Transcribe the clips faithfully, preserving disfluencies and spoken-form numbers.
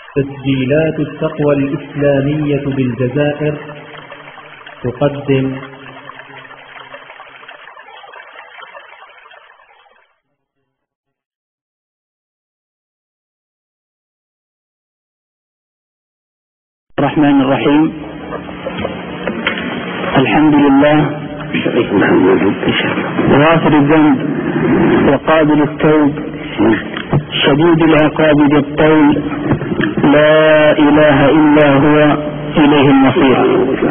تسجيلات التقوى الإسلامية بالجزائر تقدم الرحمن الرحيم. الحمد لله غافر الذنب وقابل التوب شديد العقاب ذي الطول، لا إله إلا هو إليه المصير.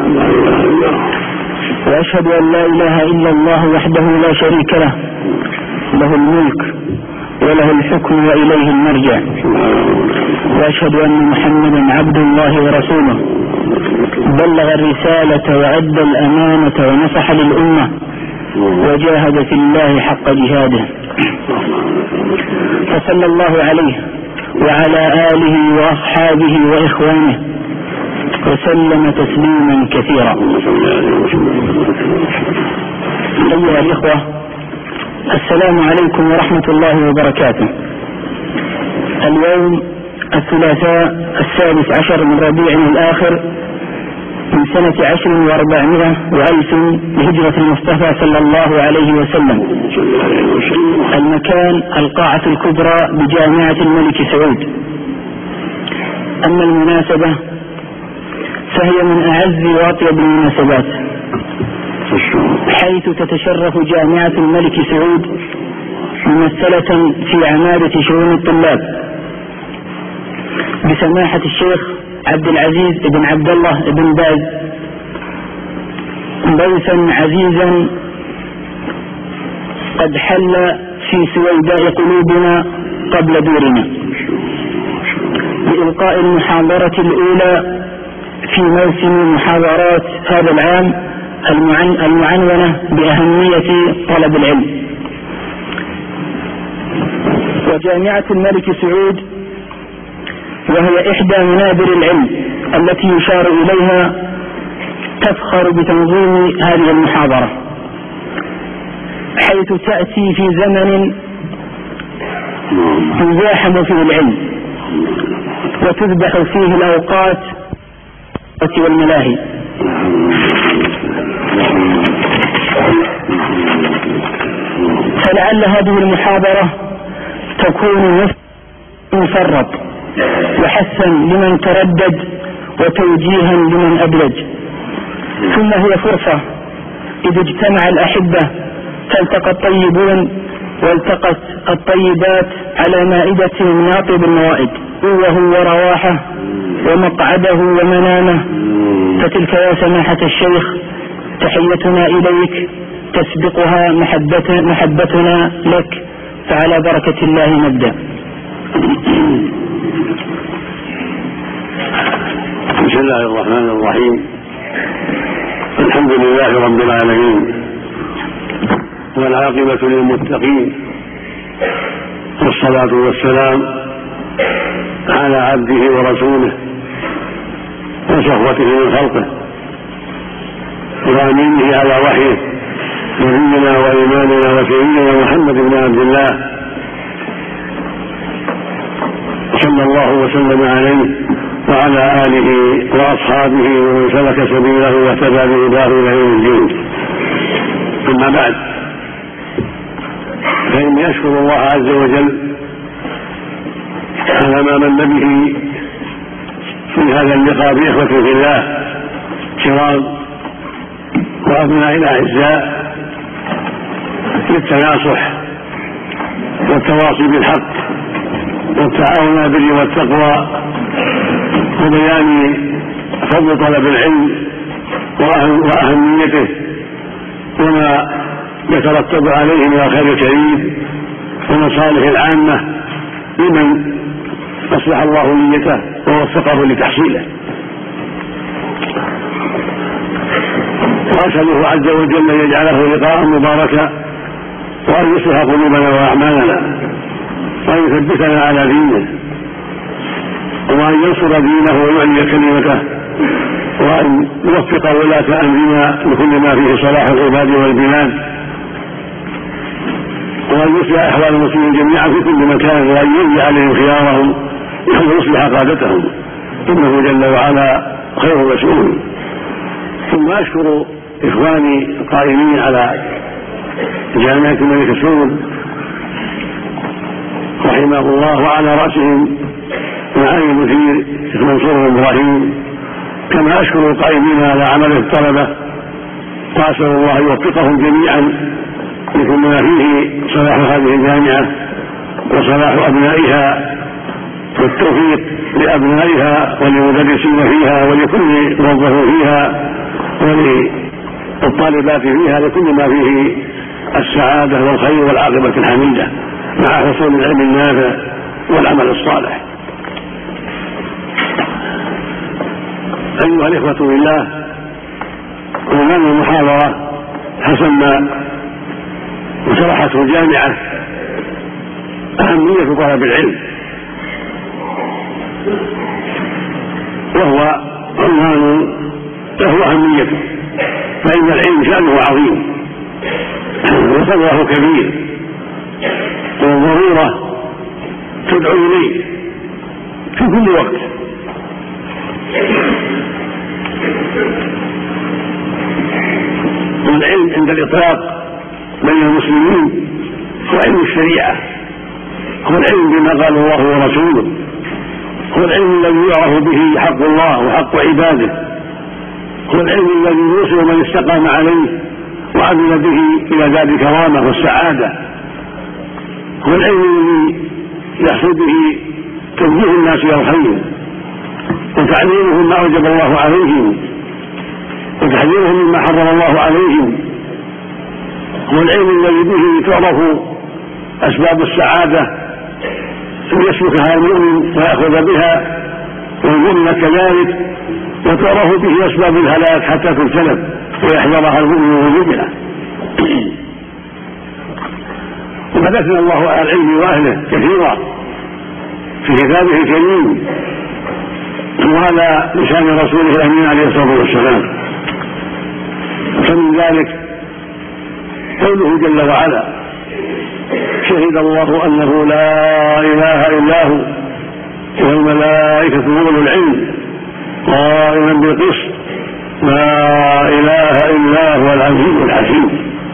وأشهد أن لا إله إلا الله وحده لا شريك له، له الملك وله الحكم وإليه المرجع. وأشهد أن محمدا عبد الله ورسوله، بلغ الرسالة وأدى الأمانة ونصح للأمة وجاهد في الله حق جهاده، فصلى الله عليه وعلى آله وأصحابه وإخوانه وسلم تسليما كثيرا. أيها الإخوة، السلام عليكم ورحمة الله وبركاته. اليوم الثلاثاء السادس عشر من ربيع الآخر من سنة عشر وأربعمائة وألف بهجرة المصطفى صلى الله عليه وسلم. المكان القاعة الكبرى بجامعة الملك سعود. أما المناسبة فهي من أعز وأطيب المناسبات، حيث تتشرف جامعة الملك سعود ممثلة في عمادة شؤون الطلاب بسماحة الشيخ عبد العزيز بن عبد الله بن باز، ضيفا عزيزا قد حل في سويداء قلوبنا قبل دورنا بإلقاء المحاضرة الأولى في موسم محاضرات هذا العام المعنونة بأهمية طلب العلم. وجامعة الملك سعود وهي إحدى منابر العلم التي يشار إليها تفخر بتنظيم هذه المحاضرة، حيث تأتي في زمن يزاحم فيه العلم وتذبح فيه الأوقات والملاهي. فلعل هذه المحاضرة تكون مفرط وحثا لمن تردد وتوجيها لمن أبلج، ثم هي فرصة إذا اجتمع الأحبة فالتقى الطيبون والتقت الطيبات على مائدة من أطيب الموائد، قوه ورواحه ومقعده ومنامه. فتلك يا سماحة الشيخ تحيتنا إليك تسبقها محبة محبتنا لك، فعلى بركة الله نبدأ. بسم الله الرحمن الرحيم. الحمد لله رب العالمين، والعاقبة للمتقين، والصلاة والسلام على عبده ورسوله وصفوته من خلقه وأمينه على وحيه نبينا وإمامنا وسيدنا محمد بن عبد الله صلى الله وسلم عليه وعلى آله وأصحابه ومن سلك سبيله واهتدى بهداه إلى يوم الدين. أما بعد، فإني أشكر الله عز وجل على ما من به في هذا اللقاء بإخوة في الله كرام وأبناء الأعزاء للتناصح والتواصي بالحق والتعاون على البر والتقوى وبيان فضل طلب العلم وأهميته وما يترتب عليه من الخير الكريم ومصالح العامة لمن أصلح الله نيته ووفقه لتحصيله. وأسأله عز وجل أن يجعله لقاء مباركا، وأن يصلح قلوبنا وأعمالنا، وأن يثبتنا على دينه، وأن ينصر دينه ويعلي كلمته، وأن يوفق ولاة أمرنا لكل ما فيه صلاح العباد والبلاد، وأن يصلح أحوال المسلمين جميعا في كل مكان، وأن يولي عليهم خيارهم يصلح قادتهم، إنه جل وعلا خير مسؤول. ثم أشكر إخواني القائمين على جامعة الملك سعود رحمه الله، وعلى رأسهم معالي المدير الشيخ منصور بن إبراهيم، كما أشكر القائمين على عمل الطلبة، وأسأل الله يوفقهم جميعا لكل ما فيه صلاح هذه الجامعة وصلاح أبنائها، والتوفيق لأبنائها وللمدرسين فيها ولكل موظف فيها وللطالبات فيها، لكل ما فيه السعادة والخير والعاقبة الحميدة مع حصول العلم النافع والعمل الصالح. أيها الإخوة بالله، عنوان المحاضرة حسب ما شرحته الجامعة أهمية طلب العلم، وهو عنوان له أهميته، فإن العلم شأنه عظيم وقدره كبير، والضرورة تدعو إليه في كل وقت. والعلم عند الإطلاق بين المسلمين هو علم الشريعة، هو العلم بما قال الله ورسوله، هو العلم الذي يعرف به حق الله وحق عباده، هو العلم الذي يوصل من استقام عليه وعمل به إلى دار الكرامة والسعادة، هو العلم الذي يحصل به توجيه الناس إلى الخير وتعليمهم ما أوجب الله عليهم وتحذيرهم مما حرم الله عليهم، هو العلم الذي به تعرف أسباب السعادة ويسلكها المؤمن ويأخذ بها، والمؤمن كذلك، وتعرف به أسباب الهلاك حتى تجتنب ويحذرها المؤمن وجوبها. وحدثنا الله على العلم واهله كثيرا في كتابه الكريم وعلى لسان رسوله الأمين عليه الصلاة والسلام، فمن ذلك قوله جل وعلا: شهد الله أنه لا إله إلا هو والملائكة وأولو العلم قائما بالقسط لا إله إلا هو العزيز الحكيم.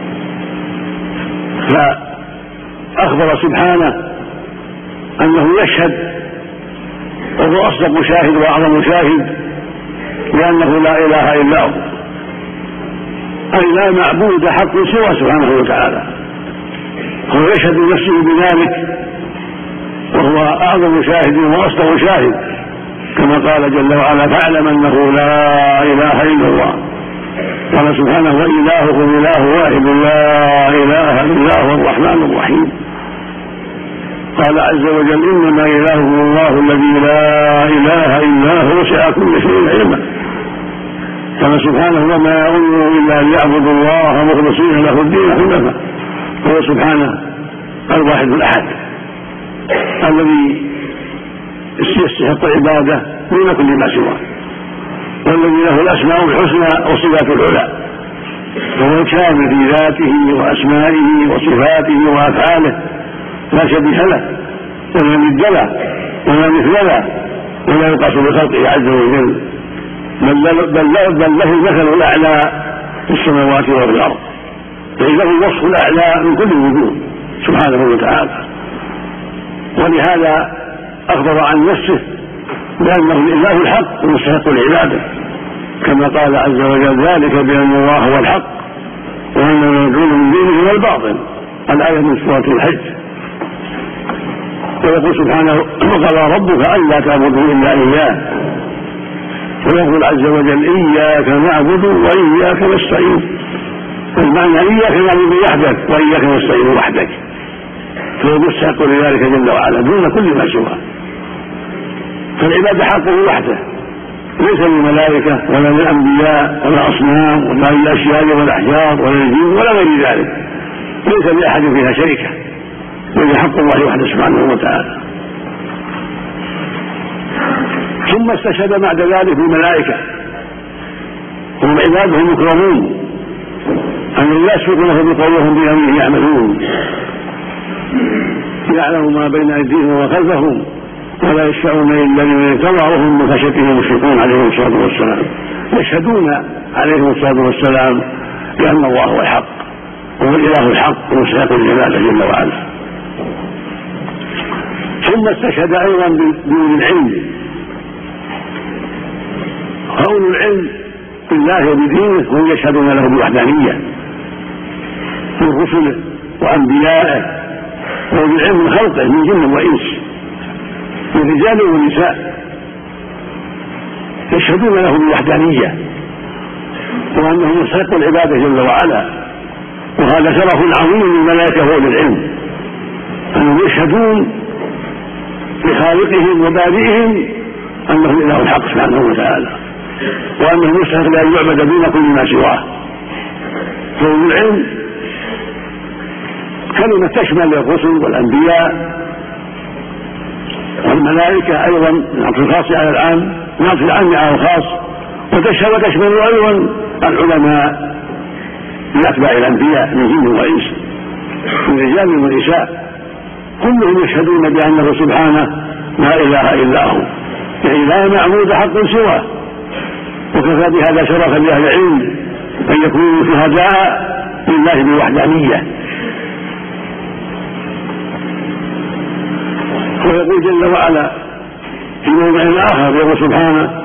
فأخبر سبحانه أنه يشهد، وهو أصدق شاهد وأعظم شاهد، لأنه لا إله إلا هو، أي لا معبود حق سوى سبحانه وتعالى، هو يشهد نفسه بذلك، وهو أعظم شاهد وأصدق شاهد، كما قال جل وعلا: فاعلم أنه لا إله إلا الله. قال سبحانه: وإلهكم إله واحد لا إله إلا هو الرحمن الرحيم. قال عز وجل: إنما إلهكم الله الذي لا إله إلا هو وسع كل شيء علما. قال سبحانه: وما أمروا إلا ليعبدوا الله مخلصين له الدين حنفاء. هو سبحانه الواحد الأحد الذي يستحق العبادة دون كل ما سواه، والذي له الأسماء الحسنى والصفات العلى، وهو الكامل في ذاته وأسمائه وصفاته وأفعاله، لا شبيه له ولا ند له ولا مثل له ولا يقاس بخلقه عز وجل، بل له المثل الأعلى في السماوات وفي الأرض، فإنه الوصف الأعلى من كل الوجوه سبحانه وتعالى. ولهذا أخبر عن نفسه بأنه الإله الحق المستحق العبادة، كما قال عز وجل: ذلك بأن الله هو الحق وأن ما يدعون من دونه هو الباطل. الآية من سورة الحج. ويقول سبحانه: وقضى ربك ألا تعبدوا إلا إياه. ويقول عز وجل: إياك نعبد وإياك نستعين. المعنى: إياك نعبد وحدك وإياك نستعين وحدك، فهو مستحق لذلك جل وعلا دون كل ما سواه. فالعبادة حقه وحده، ليس للملائكة ولا للأنبياء ولا أصنام ولا للأشياء ولا الأحجار ولا الجن ولا غير ذلك، ليس لأحد فيها شركة، وهي حق الله وحده سبحانه وتعالى. ثم استشهد بعد ذلك الملائكة هم عباده المكرمون أن لا يسبق له بقولهم بأمره يعملون، يعلم ما بين أيديهم وخلفهم ولا يشفعون الا لمن ارتضى وهم من خشيته مشركون عليهم الصلاه والسلام. يشهدون عليهم الصلاه والسلام بان الله هو الحق وهو الاله الحق ومستحق العباده جل وعلا. ثم استشهد ايضا بدون العلم، اولو العلم بالله وبدينه هم يشهدون له بالوحدانيه من رسله وانبيائه وبالعلم من خلقه من جن وانس من رجال ونساء، يشهدون له بالوحدانيه وانه مستحق العباده جل وعلا. وهذا شرف عظيم للملائكه واولي العلم انهم يشهدون لخالقهم وبارئهم انه الاله الحق سبحانه وتعالى وانه مستحق لان يعبد دون كل ما سواه. فاولو العلم كلمه تشمل الرسل والانبياء والملائكه ايضا نعطي الخاص على العام نعطي العام على الخاص، وتشمل تشمل ايضا العلماء من اتباع الانبياء من جن وانس من رجال ونساء، كلهم يشهدون بانه سبحانه لا اله الا هو، يعني لا معبود حق سواه. وكفى بهذا شرفا لاهل العلم ان يكونوا شهداء لله بالوحدانيه. ويقول جل وعلا في موضع اخر يقول سبحانه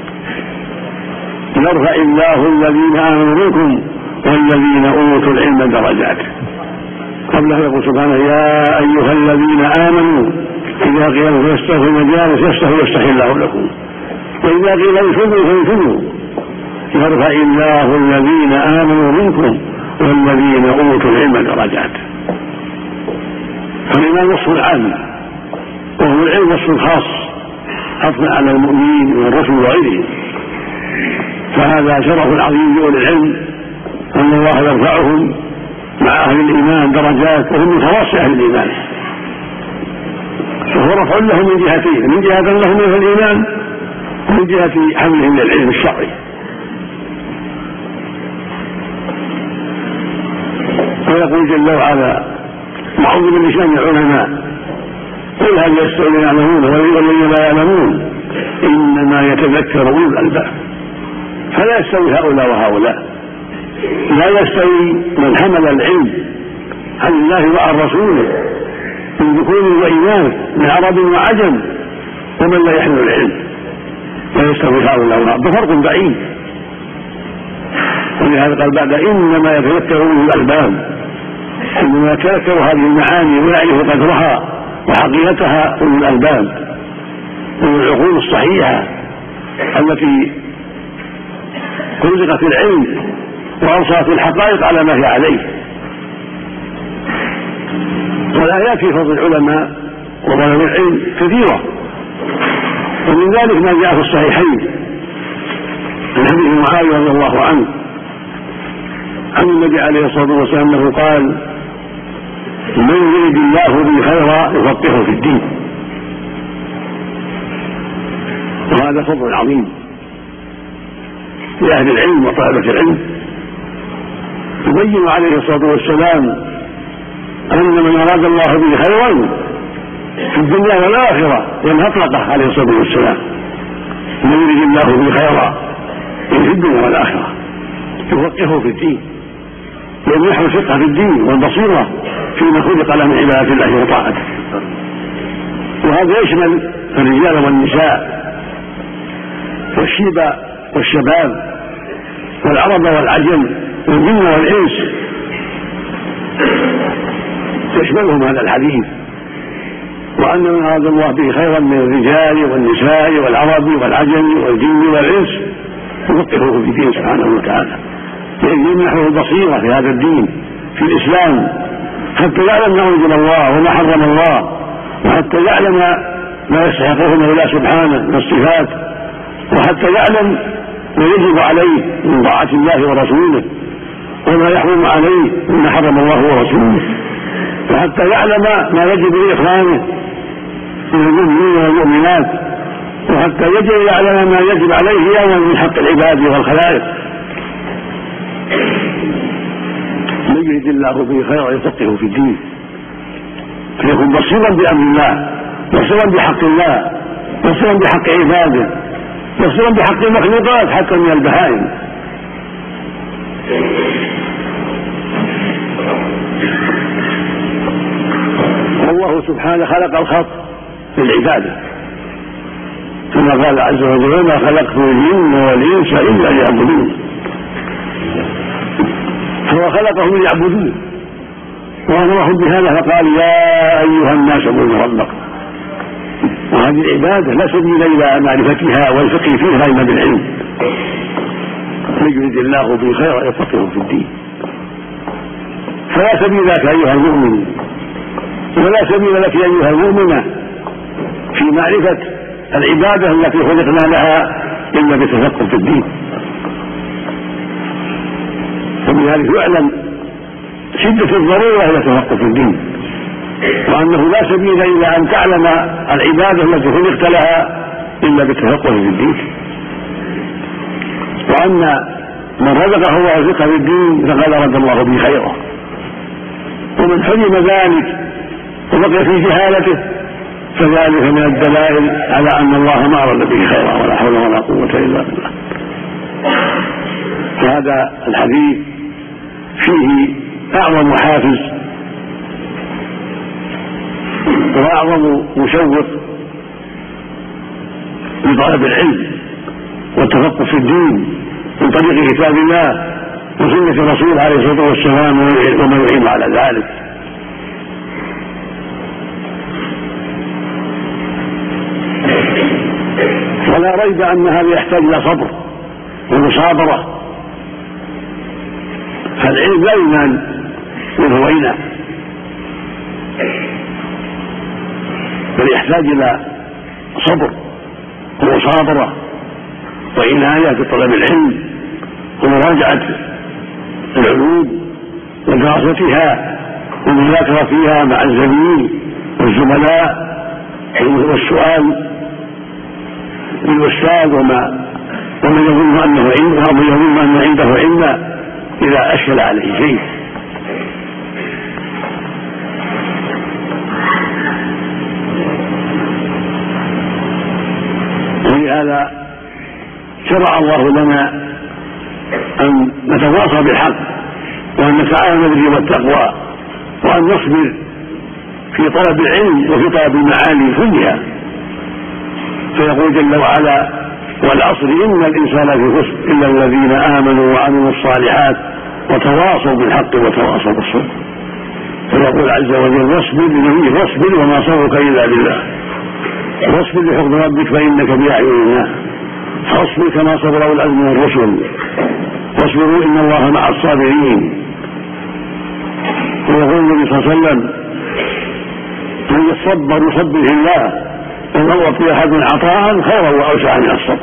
يرفع الله الذين امنوا منكم والذين اوتوا العلم درجات. قبله يقول سبحانه يا ايها الذين امنوا اذا قيل فاستغفروا المجالس يستحوا يستحي الله لكم واذا قيل انفذوا فانفذوا يرفع الله الذين امنوا منكم والذين اوتوا العلم درجات. فالايمان وصف عام وهو العلم وصف خاص حفظا على المؤمنين والرسل وغيرهم. فهذا شرف عظيم لاولي العلم ان الله يرفعهم مع اهل الايمان درجات وهم من خواص اهل الايمان، فهو رفع لهم من جهتين، من جهه لهم من الايمان ومن جهه حملهم للعلم الشرعي. ويقول جل وعلا معوذ بلسان العلماء قل هل يستوي الذين يعلمون والذين لا يعلمون انما يتذكر اولو الالباب. فلا يستوي هؤلاء وهؤلاء، لا يستوي من حمل العلم عن الله وعن رسوله من ذكور وإناث من عرب وعجم ومن لا يحمل العلم، لا يستوي هؤلاء وهؤلاء، بفرق بعيد. ولهذا قال بعد انما يتذكر اولو الالباب، انما يتذكر هذه المعاني ويعرف قدرها وحقيقتها اولو الالباب اولو العقول الصحيحه التي رزقت العلم وأوصات الحقائق على ما هي عليه. والآيات في فضل العلماء وطلب العلم كثيرة، ومن ذلك ما جاء في الصحيحين من حديث معاوية رضي الله عنه عن النبي عليه الصلاة والسلام أنه قال من يريد الله به خيرا يفقهه في الدين. وهذا فضل عظيم لأهل العلم وطلبة العلم. يبين عليه الصلاة والسلام أن من أراد الله به خيرا في الدنيا والآخرة لم أطلقه عليه الصلاة والسلام. من يريد الله به خيرا في الدنيا والآخرة يفقهه في الدين، يمنحه الفقه في الدين والبصيرة فيما خلق له من عبادة الله وطاعته. وهذا يشمل الرجال والنساء والشيب والشباب والعرب والعجم والجن والإنس، يشملهم هذا الحديث. وأن من أراد الله به خيرا من الرجال والنساء والعرب والعجم والجن والإنس يفقهه في الدين سبحانه وتعالى، لأن يمنحه البصيرة في هذا الدين في الإسلام حتى يعلم ما أنزل الله وما حرم الله، وحتى يعلم ما يستحقه من الله سبحانه من الصفات، وحتى يعلم ما يجب عليه من طاعة الله ورسوله وما يحرم عليه مما حرم الله ورسوله، وحتى يعلم ما يجب لإخوانه من المؤمنين والمؤمنات، وحتى يجب يعلم ما يجب عليه يوما من حق العباد والخلائق. من يريد الله به خيرا يفقهه في الدين، فيكون بصيرا بأمر الله بصيرا بحق الله مقصورا بحق عباده، مقصورا بحق المخلوقات حتى من البهائم. والله سبحانه خلق الخلق للعباده، كما قال عز وجل: وما خلقت الجن والانس الا ليعبدون. هو خلقهم ليعبدوه وامرهم بهذا فقال: يا ايها الناس اعبدوا ربكم. وهذه العباده لا سبيل الى معرفتها والفقه فيها الا بالعلم، من يريد الله به خيرا يفقهه في الدين. فلا سبيل لك ايها المؤمن ولا سبيل لك ايها المؤمنه في معرفه العباده التي خلقنا لها الا بالتفقه في الدين. وبذلك يعلم شده الضروره الى التفقه في الدين، وانه لا سبيل الى ان تعلم العباده التي خلقت لها الا بالتفقه في الدين، وان من رزقه الله الفقه في الدين فقد اراد الله به خيرا، ومن حرم ذلك وبقي في جهالته فذلك من الدلائل على ان الله ما اراد به خيرا، ولا حول ولا قوه الا بالله. وهذا الحديث فيه اعظم حافز واعظم مشوق لطلب العلم والتفقه في الدين من طريق كتاب الله وسنه الرسول عليه الصلاه والسلام وما يعين على ذلك. ولا ريب ان هذا يحتاج الى صبر ومصابره، فالعلم لا ينال منه وينا، بل يحتاج الى صبر ومصابره وعنايه بطلب العلم ومراجعه العلوم ودراستها والمذاكره فيها مع الزميل والزملاء والسؤال للاستاذ وما ومن يظن انه عنده ومن يظن انه عنده علما اذا اشكل عليه شيء. ولهذا شرع الله لنا ان نتواصى بالحق وان نتعاون بالبر والتقوى وان نصبر في طلب العلم وفي طلب المعالي كلها. فيقول جل وعلا: والعصر ان الانسان لفي خسر الا الذين امنوا وعملوا الصالحات وتواصوا بالحق وتواصوا بالصبر. فيقول عز وجل: واصبر لنبيه واصبر وما صبرك الا بالله، واصبر لحكم ربك فانك باعيننا، فاصبر كما صبر اولو العزم من الرسل، واصبروا ان الله مع الصابرين. ويقول النبي صلى الله عليه وسلم: من يتصبر يصبر الله، ومن أعطي أحد عطاء خيرا وأوسع من الصبر.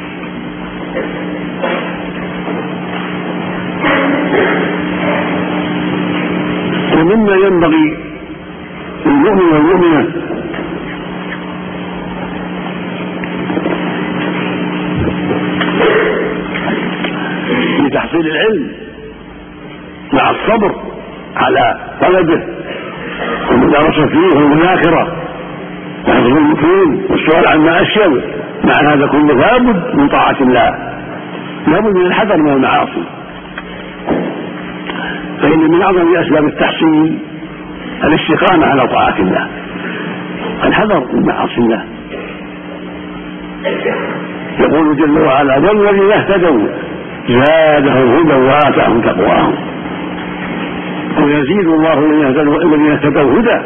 ومما ينبغي للمؤمن والمؤمنة لتحصيل العلم مع الصبر على طلبه والمدارسة فيه والمذاكرة وحفظ المتون والسؤال عما أشياء، مع هذا كله لابد من طاعة الله، لابد من الحذر من المعاصي، فإن من أعظم أسباب التحصيل الاستقامة على طاعة الله، الحذر من معاصي الله. يقول جل وعلا: والذين اهتدوا زادهم هدى وآتاهم تقواهم. ويزيد الله الذين اهتدوا هدى.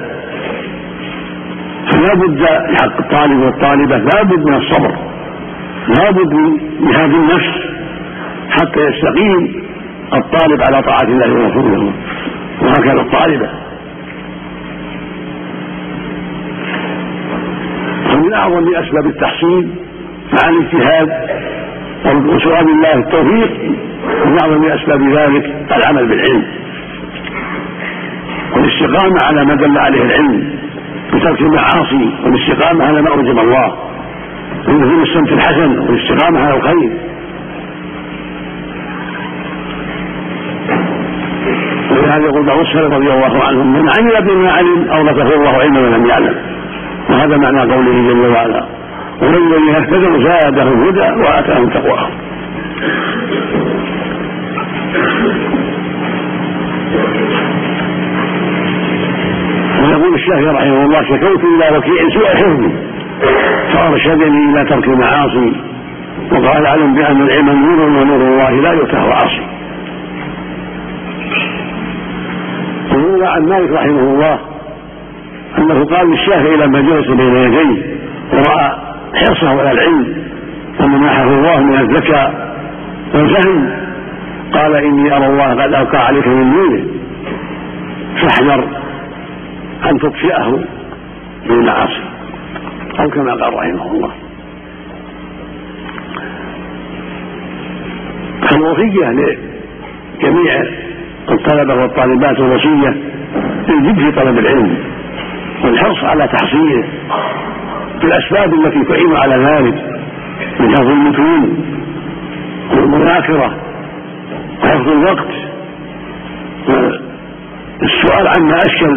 فلا بد لحق الطالب والطالبة لا بد من الصبر، لا بد من جهاد النفس حتى يستقيم الطالب على طاعة الله ورسوله، وهكذا الطالبة. ومن أعظم أسباب التحصيل مع الاجتهاد وسؤال الله التوفيق، من أعظم أسباب ذلك العمل بالعلم والاستقامة على ما دل عليه العلم بترك المعاصي، والاستقامة على ما أوجب الله، ولزوم السمت الحسن والاستقامة على الخير. ولهذا يقول بعض السلف رضي الله عنهم: من عمل بما علم أورثه الله علما ولم يعلم. وهذا معنى قوله جل وعلا: والذين اهتدوا زادهم هدى وآتاهم تقواهم. ويقول الشافعي رحمه الله: شكوت إلى وكيع سوء حفظي فأرشدني إلى ترك المعاصي، وقال: اعلم بأن العلم نور ونور الله لا يؤتاه عاصي. وروى عن مالك رحمه الله أنه قال للشافعي لما جلس بين يديه ورأى حرصه على العلم ومنحه الله من الذكاء والفهم، قال: إني أرى الله قد ألقى عليك من نوره فاحذر أن تطفئه بالمعاصي، أو كما قال رحمه الله. فالوصية لجميع الطلبة والطالبات الوصية الجد في طلب العلم والحرص على تحصيله بالأسباب التي تعين على ذلك من حفظ المتون والمذاكرة وحفظ الوقت والسؤال عما أشكل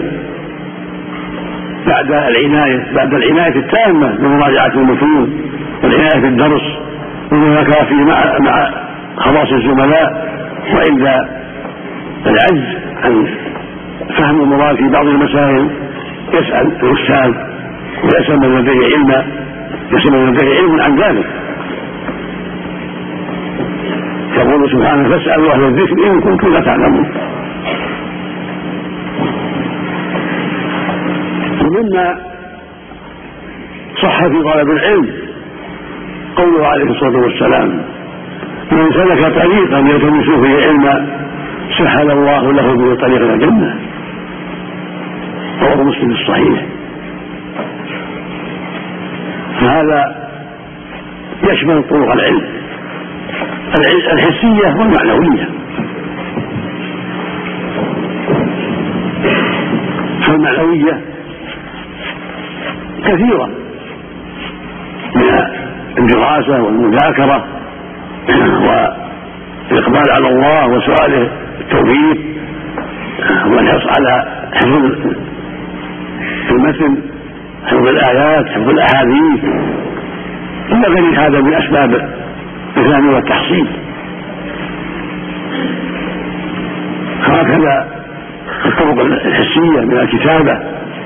بعد العناية بعد العناية التامة بمراجعة المتون والعناية في الدرس والمذاكرة فيه مع مع خواص الزملاء، وعند العجز عن فهم المراد في بعض المسائل يسأل الأستاذ ويسأل من لديه علم يسأل من لديه علم عن ذلك. يقول سبحانه: فاسألوا أهل الذكر إن كنتم لا تعلمون. ومما صح في طلب العلم قوله عليه الصلاة والسلام: من سلك طريقا يلتمس فيه علما سهل الله له به طريق الجنة. رواه مسلم الصحيح. فهذا يشمل طرق العلم الحسية والمعنوية. فالمعنوية كثيرة من الدراسة والمذاكرة والإقبال على الله وسؤاله التوفيق والحرص على حفظ المتن، حفظ الآيات، حفظ الأحاديث، إلا غير هذا من أسباب الفهم والتحصيل. هكذا الطرق الحسية من الكتابة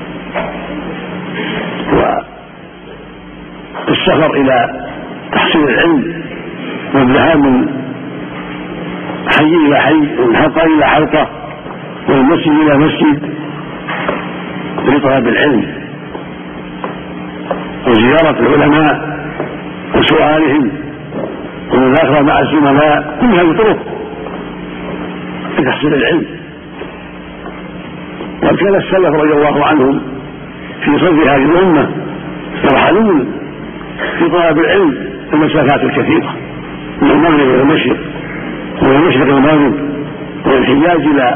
والسفر إلى تحصيل العلم والذهاب من حي إلى حي ومن حلقة إلى حلقة ومن مسجد إلى مسجد لطلب العلم وزيارة العلماء وسؤالهم والمذاكرة مع الزملاء، كل هذه طرق لتحصيل العلم. وكان السلف رضي الله عنهم في صدر هذه الأمة يرحلون في طلب العلم المسافات الكثيرة من المغرب إلى المشرق ومن المشرق إلى المغرب ومن الحجاز إلى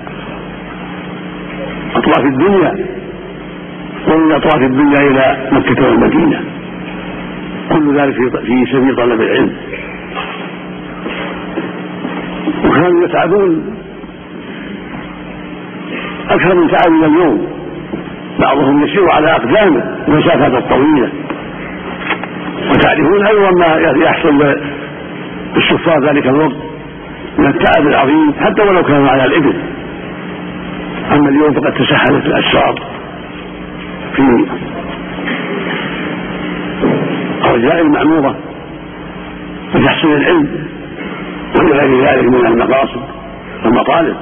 أطراف الدنيا ومن أطراف الدنيا إلى مكة والمدينة، كل ذلك في سبيل طلب العلم. وكانوا يتعبون أكثر من تعبنا اليوم، بعضهم يسير على أقدامه المسافات الطويلة. وتعرفون أيضا ما يحصل بالسفار ذلك الوقت من التعب العظيم حتى ولو كانوا على الإبل. أما اليوم فقد تسهلت الأسفار في أرجاء المعمورة وتحصيل العلم وغير ذلك من المقاصد والمطالب.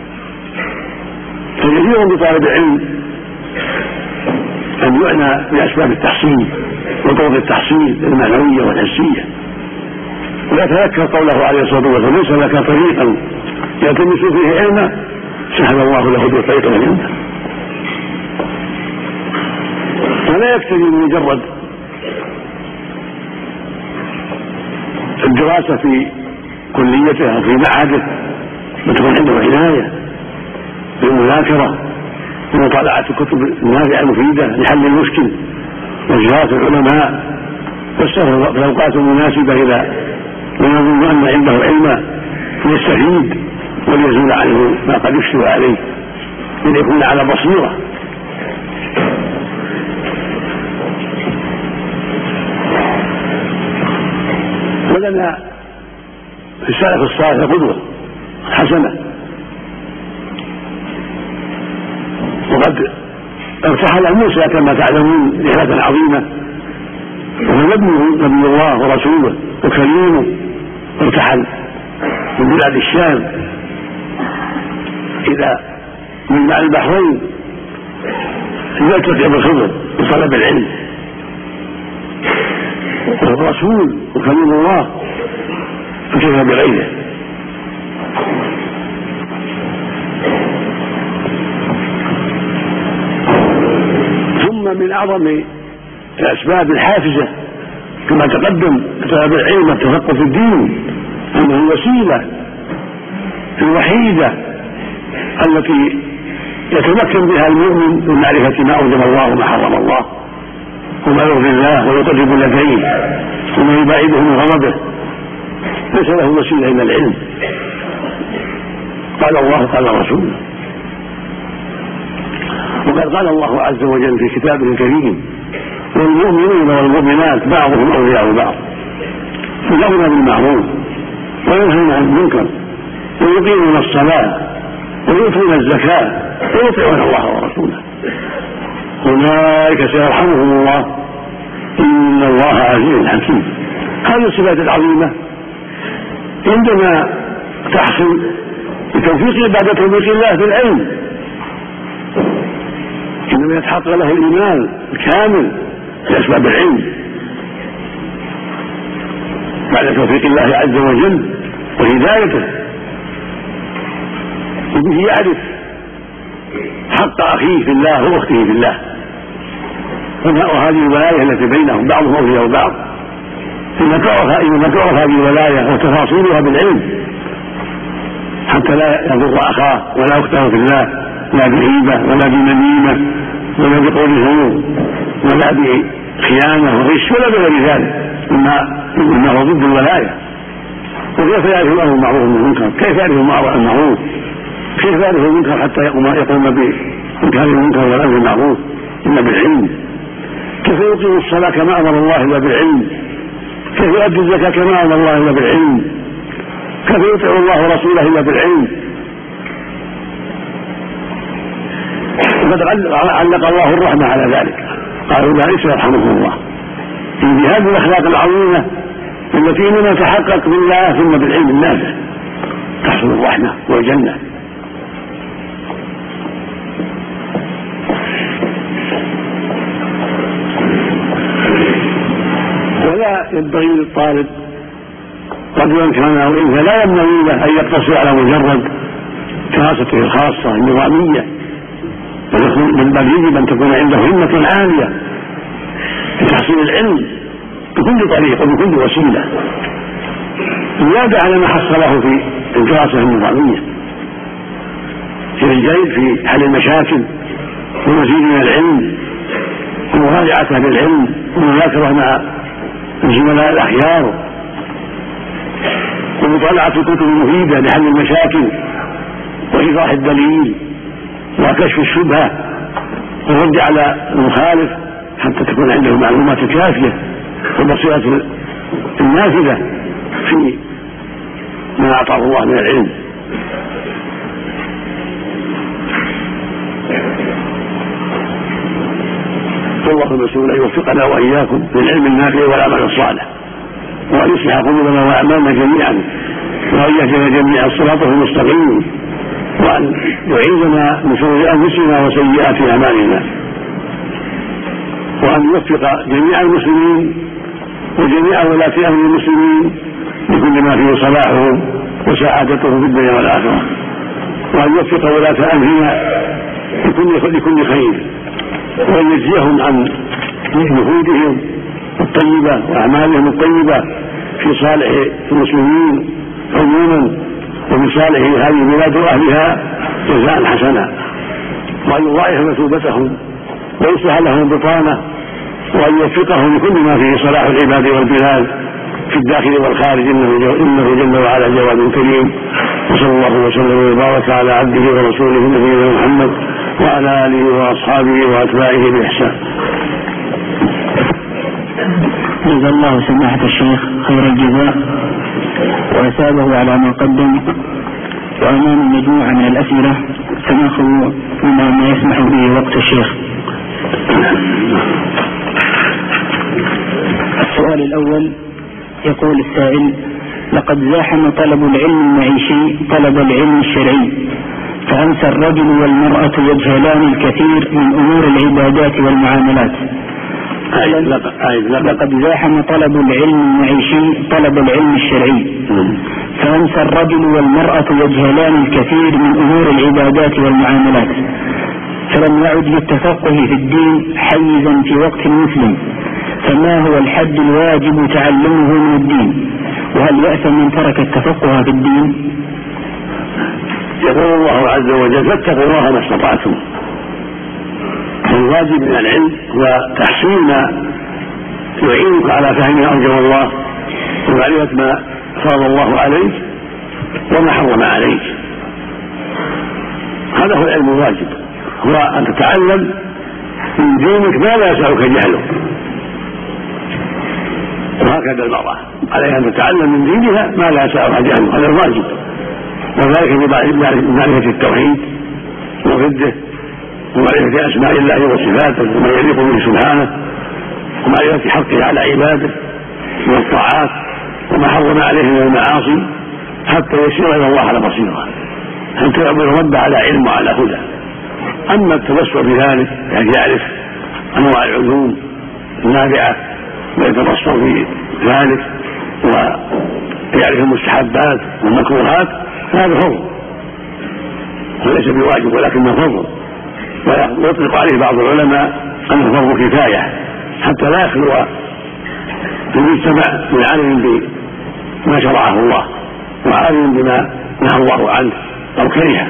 فجدير بطالب العلم أن يعنى بأسباب التحصيل وطرق التحصيل المعنوية والحسية، ويتذكر قوله عليه الصلاة والسلام: ليس لك طريقا يلتمس فيه علما سهل الله له به طريق الجنة. فلا يكتفي بمجرد الدراسة في كليته أو في معهده، وتكون عنده عناية بالمذاكرة ومطالعة الكتب النافعة المفيدة لحل المشكل وزيارة العلماء والسفر في الأوقات المناسبة إلى من يظن أن عنده علما ليستفيد وليزول عنه ما قد يشتبه عليه ليكون على بصيرة. فلنا في السلف الصالح قدوة حسنة. وقد ارتحل موسى كما تعلمون رحلة عظيمة، وهو نبي الله ورسوله وكريمه، ارتحل من بلاد الشام إلى من مع البحرين ليلتقي بالخضر بطلب العلم، وهو رسول وكريم الله فكيف بغيره. ثم من أعظم الأسباب الحافزة كما تقدم طلب العلم والتفقه في الدين أنه الوسيلة الوحيدة التي يتمكن بها المؤمن من معرفة ما أوجب الله وما حرم الله وما يرضي الله ويقرب لديه وما يبعده من غضبه. ليس له وسيلة إلا العلم. قال الله قال رسوله، وقد قال الله عز وجل في كتابه الكريم: والمؤمنون والمؤمنات بعضهم أولياء بعض يأمرون بالمعروف وينهون عن المنكر ويقيمون الصلاة ويؤتون الزكاة ويطيعون الله ورسوله أولئك سيرحمهم الله إن الله عزيز حكيم. هذه الصفات العظيمة عندما تحصل بتوفيق عبادة توفيق الله في العلم، إنما يتحقق له الإيمان الكامل بأسباب العلم بعد توفيق الله عز وجل وهدايته، وبه يعرف حق أخيه في الله وأخته في الله، وهذه الولاية التي بينهم بعضهم أولياء بعض. إنما تعرف هذه الولاية وتفاصيلها بالعلم حتى لا يضر أخاه ولا أخته في الله، لا بغيبة ولا بنميمة ولا بقول زور ولا بخيانة وغش ولا بغير ذلك مما هو ضد الولاية. وكيف يعرف الأمر المعروف من المنكر؟ كيف يعرف المعروف؟ كيف يعرف المنكر حتى يقوم بإنكار المنكر والأمر المعروف إلا بالعلم؟ كيف يقيم الصلاة كما أمر الله إلا بالعلم؟ كيف يؤدي الزكاة كما أمر الله إلا بالعلم؟ كيف يطيع الله ورسوله إلا بالعلم؟ وقد علق الله الرحمة على ذلك، قال أولئك يرحمهم الله. في هذه الأخلاق العظيمة التي إنما تحقق بالله ثم بالعلم النافع تحصل الرحمة والجنة. ولا ينبغي للطالب رجلا كان أو إنثى لا ينبغي له أن يقتصر على مجرد دراسته الخاصة النظامية، بل يجب أن تكون عنده همة عالية لتحصيل العلم بكل طريق وبكل وسيلة، زيادة على ما حصله في الدراسة النظامية، في الجيد في حل المشاكل ومزيد من العلم ومراجعة للعلم ومذاكرة مع الزملاء الأخيار ومطالعة الكتب المفيدة لحل المشاكل وإيضاح الدليل وكشف الشبهة والرد على المخالف حتى تكون عنده معلومات كافية وبصيرة النافذة في ما أعطاه الله من العلم. والله المسؤول أن يوفقنا وإياكم للعلم النافع والعمل الصالح، وأن يصلح قلوبنا وأعمالنا جميعا، وأن يهدينا جميعا الصراط المستقيم، وأن يعيذنا من شرور أنفسنا وسيئات أعمالنا، وأن يوفق جميع المسلمين وجميع ولاة أمر المسلمين بكل ما فيه صلاحهم وسعادتهم في الدنيا والآخرة، وأن يوفق ولاة أمرنا لكل خير، وأن يجزيهم عن جهودهم الطيبة وأعمالهم الطيبة في صالح المسلمين عموما وفي صالح هذه البلاد وأهلها جزاء حسنا، وأن يضاعف مثوبتهم ويصلح لهم بطانة، وأن يوفقهم لكل ما فيه صلاح العباد والبلاد في الداخل والخارج، إنه جل وعلا جواد كريم. وصلى الله وسلم وبارك على عبده ورسوله نبينا محمد وعلى آله وأصحابه وأتباعه بإحسان. جزا الله سماحة الشيخ خير الجزاء وأثابه على ما قدم. وأمام مجموعة من الأسئلة سنأخذ منها ما يسمح به وقت الشيخ. السؤال الأول يقول السائل: لقد زاحم طلب العلم المعيشي طلب العلم الشرعي، فأنسى الرجل والمرأة يجهلان الكثير من أمور العبادات والمعاملات. لقد زاحم طلب العلم المعيشي طلب العلم الشرعي، فأنسى الرجل والمرأة يجهلان الكثير من أمور العبادات والمعاملات، فلم يعد للتفقه في الدين حيزا في وقت المسلم. فما هو الحد الواجب تعلمه من الدين؟ وهل يأثم من ترك التفقه في الدين؟ يقول الله عز وجل: فاتقوا الله ما استطعتم. الواجب من العلم هو تحصيل ما يعينك على فهم ما أوجب الله ومعرفة ما فرض الله عليك وما حرم عليك. هذا هو العلم الواجب، هو أن تتعلم من دينك ما لا يسعك جهله. وهكذا المرأة عليها أن تتعلم من دينها ما لا يسعها جهله، هذا الواجب. وذلك بمعرفة التوحيد وضده ومعرفة أسماء الله وصفاته وما يليق به سبحانه ومعرفة حقه على عباده من الطاعات وما حرم عليه من المعاصي، حتى يسير إلى الله على بصيرة، حتى يعبد ربه على علم وعلى هدى. أما التبصر بذلك يعني يعرف أنواع العلوم النافعة ويتبصر في ذلك ويعرف المستحبات والمكروهات، هذا فضل وليس بواجب ولكنه فضل، ويطلق عليه بعض العلماء أنه فرض كفاية حتى لا يخلو في المجتمع من عالم بما شرعه الله وعالم بما نهى الله عنه أو كرهه.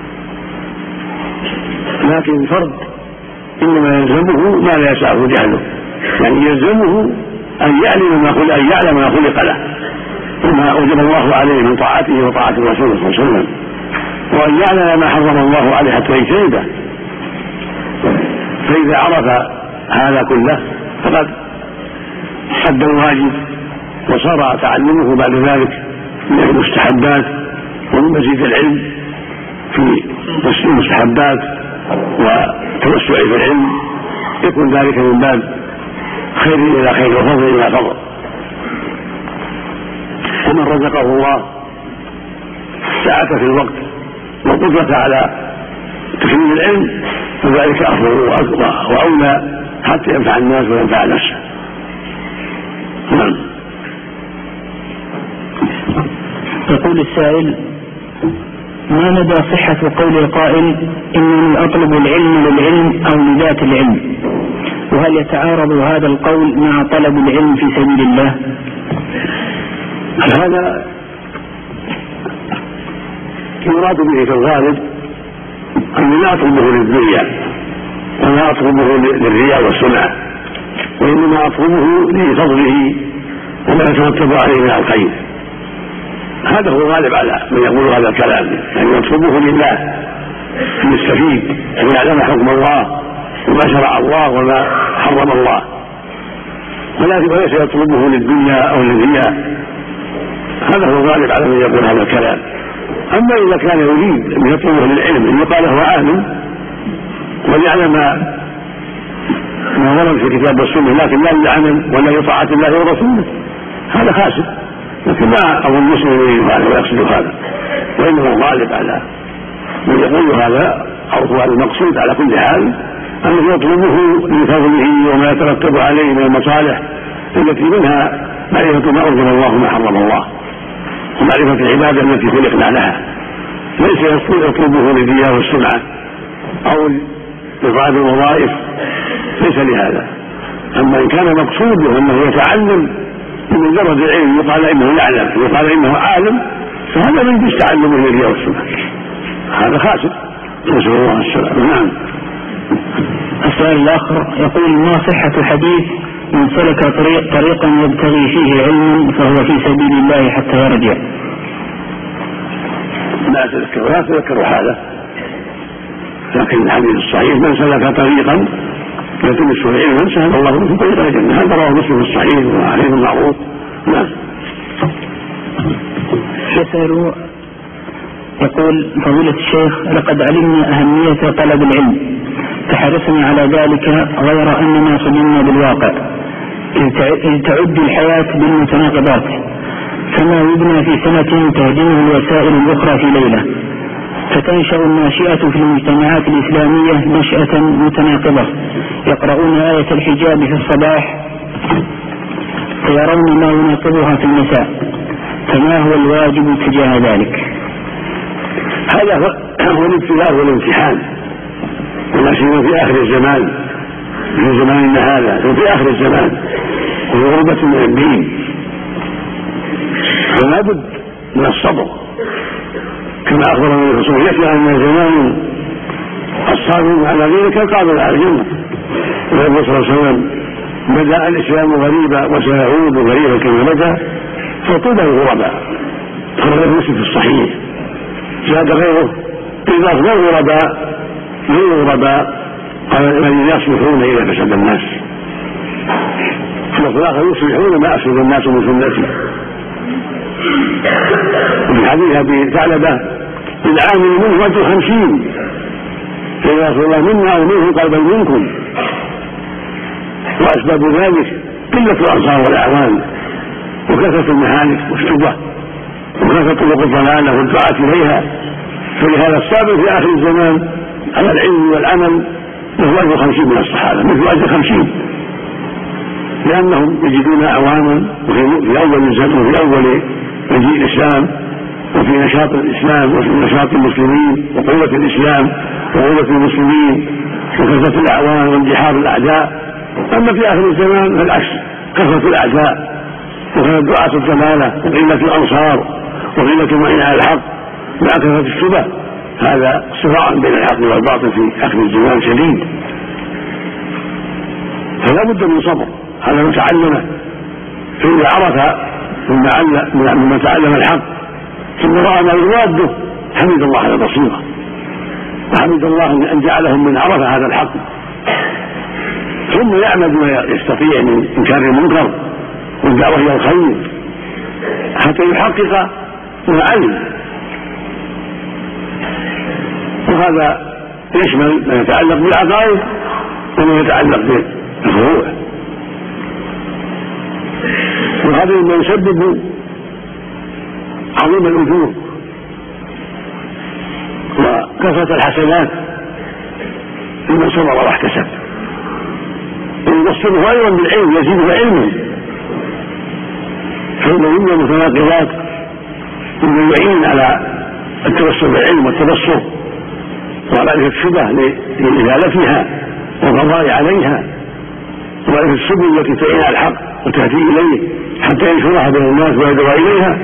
لكن الفرد إنما يلزمه ما لا يسعه جهله، يعني يلزمه أن يعلم ما خلق أن يعلم ما خلق له وما أوجب الله عليه من طاعته وطاعة الرسول صلى الله عليه وسلم، وأن يعلم ما حرم الله عليه حتى يجتنبه. فإذا عرف هذا كله فقد أدى الواجب وصار تعلمه بعد ذلك من المستحبات ومن مزيد العلم في المستحبات وتوسع في العلم، يكون ذلك من باب خير إلى خير وفضل إلى فضل. ومن رزقه الله سعة في الوقت والقدرة على تكميل العلم فذلك أفضل وأولى حتى ينفع الناس وينفع نفسه. نعم. يقول السائل: ما مدى صحة قول القائل إنني أطلب العلم للعلم أو لذات العلم؟ وهل يتعارض هذا القول مع طلب العلم في سبيل الله؟ هذا يراد به في الغالب أن لا أطلبه للدنيا ولا أطلبه للرياء والسمعة، وإنما أطلبه لفضله وما يترتب عليه من الخير. هذا هو الغالب على من يقول هذا الكلام، يعني يطلبه لله ليستفيد ويعلم حكم الله وما شرع الله وما حرم الله، ولكن وليس يطلبه للدنيا أو للرياء. هذا هو الغالب على من يقول هذا الكلام. أما إذا كان يريد أن يطلبه للعلم إن يقال هو عالم وليعلم ما ورد في كتاب والسنة لكن لا للعمل ولا لطاعة الله ورسوله، هذا خاسر. لكن ما أظن مسلم يريد هذا ويقصد هذا، وإنه الغالب على من يقول هذا أو هو المقصود على كل حال أنه يطلبه لفضله وما يترتب عليه من المصالح التي منها معرفة ما أوجب الله وما حرم الله ومعرفة العبادة التي خلقنا لها، ليس يطلبه للرياء والسمعة أو لطلب الوظائف، ليس لهذا. أما إن كان مقصوده أنه يتعلم من مجرد العلم يقال إنه يعلم يقال إنه عالم، فهذا من جنس تعلمه للرياء والسمعة، هذا خاسر، نسأل الله السلامة. نعم. السؤال الآخر يقول: ما صحة حديث من سلك طريق طريقا يبتغي فيه علما فهو في سبيل الله حتى يرجع؟ لا أتذكر ولا أتذكر هذا، لكن الحديث الصحيح: من سلك طريقا يلتمس علما سهل الله له في طريق الجنة. هذا رواه مسلم في الصحيح وعليه المعروف. نعم. يسأل يقول فضيلة الشيخ لقد علمنا أهمية طلب العلم فحرصنا على ذلك غير أننا صدمنا بالواقع إذ تعد الحياة بالمتناقضات فما يبنى في سنة تهدمه الوسائل الأخرى في ليلة فتنشأ الناشئة في المجتمعات الإسلامية نشأة متناقضة يقرؤون آية الحجاب في الصباح فيرون ما يناقضها في المساء فما هو الواجب تجاه ذلك؟ هذا هو الابتلاء والامتحان ولا سيما في آخر الزمان في زماننا هذا وفي آخر الزمان وغربة من الدين فلا بد من الصبر كما أخبر النبي صلى الله عليه وسلم أن زمان الصابر على ذلك كالقابل على الجنة. والنبي صلى الله عليه وسلم بدأ الإسلام غريبا وسيعود غريبا كما بدأ فطوبى الغرباء. خرج مسلم في الصحيح زاد غيره إذا أفضل الغرباء من الغرباء قال الذين يصلحون إذا فسد الناس فالآخر يصلحون ما أفسد الناس من سنته. وفي حديث أبي ثعلبة العامل منه وجه خمسين فإذا رسول الله منا أو منه قال بل منكم. وأسباب ذلك قلة الأنصار والأعوان وكثرة المهالك والشبه وكثرة طرق الضلالة والدعاة إليها. فلهذا الصابر في آخر الزمان على العلم والعمل له أجر خمسين من الصحابة مثل أجر خمسين لأنهم يجدون أعوانا في أول الزمن وفي أول مجيء الإسلام وفي نشاط الإسلام وفي نشاط المسلمين وقوة الإسلام وقوة المسلمين وكثرة الأعوان وانتحار الأعداء. أما في آخر الزمان فالعكس كثرة الأعداء وكثرة دعاة الضلالة وقلة الأنصار وقلة المعين على الحق مع كثرة الشبه. هذا صراع بين الحق والباطل في آخر الزمان شديد فلا بد من صبر. هذا من تعلمه فإذا عرف مما تعلم الحق ثم رأى ما يواده حمد الله على بصيرة وحمد الله أن جعلهم من عرف هذا الحق ثم يعمل ما يستطيع من إنكار المنكر والدعوة إلى الخير حتى يحقق ما علم. وهذا يشمل ما يتعلق بالعقائد وما يتعلق بالفروع. وهذا مما يسبب عظيم الأجور وكثرة الحسنات لمن صبر واحتسب. ويبصره أيضا بالعلم يزيده علما فإنه من المتناقضات مما يعين على التوسل بالعلم والتبصر ومعرفة الشبه لإزالتها والقضاء عليها ومعرفة السبل التي تعين على الحق وتهدي إليه حتى ينشرها بين الناس ويدعو إليها.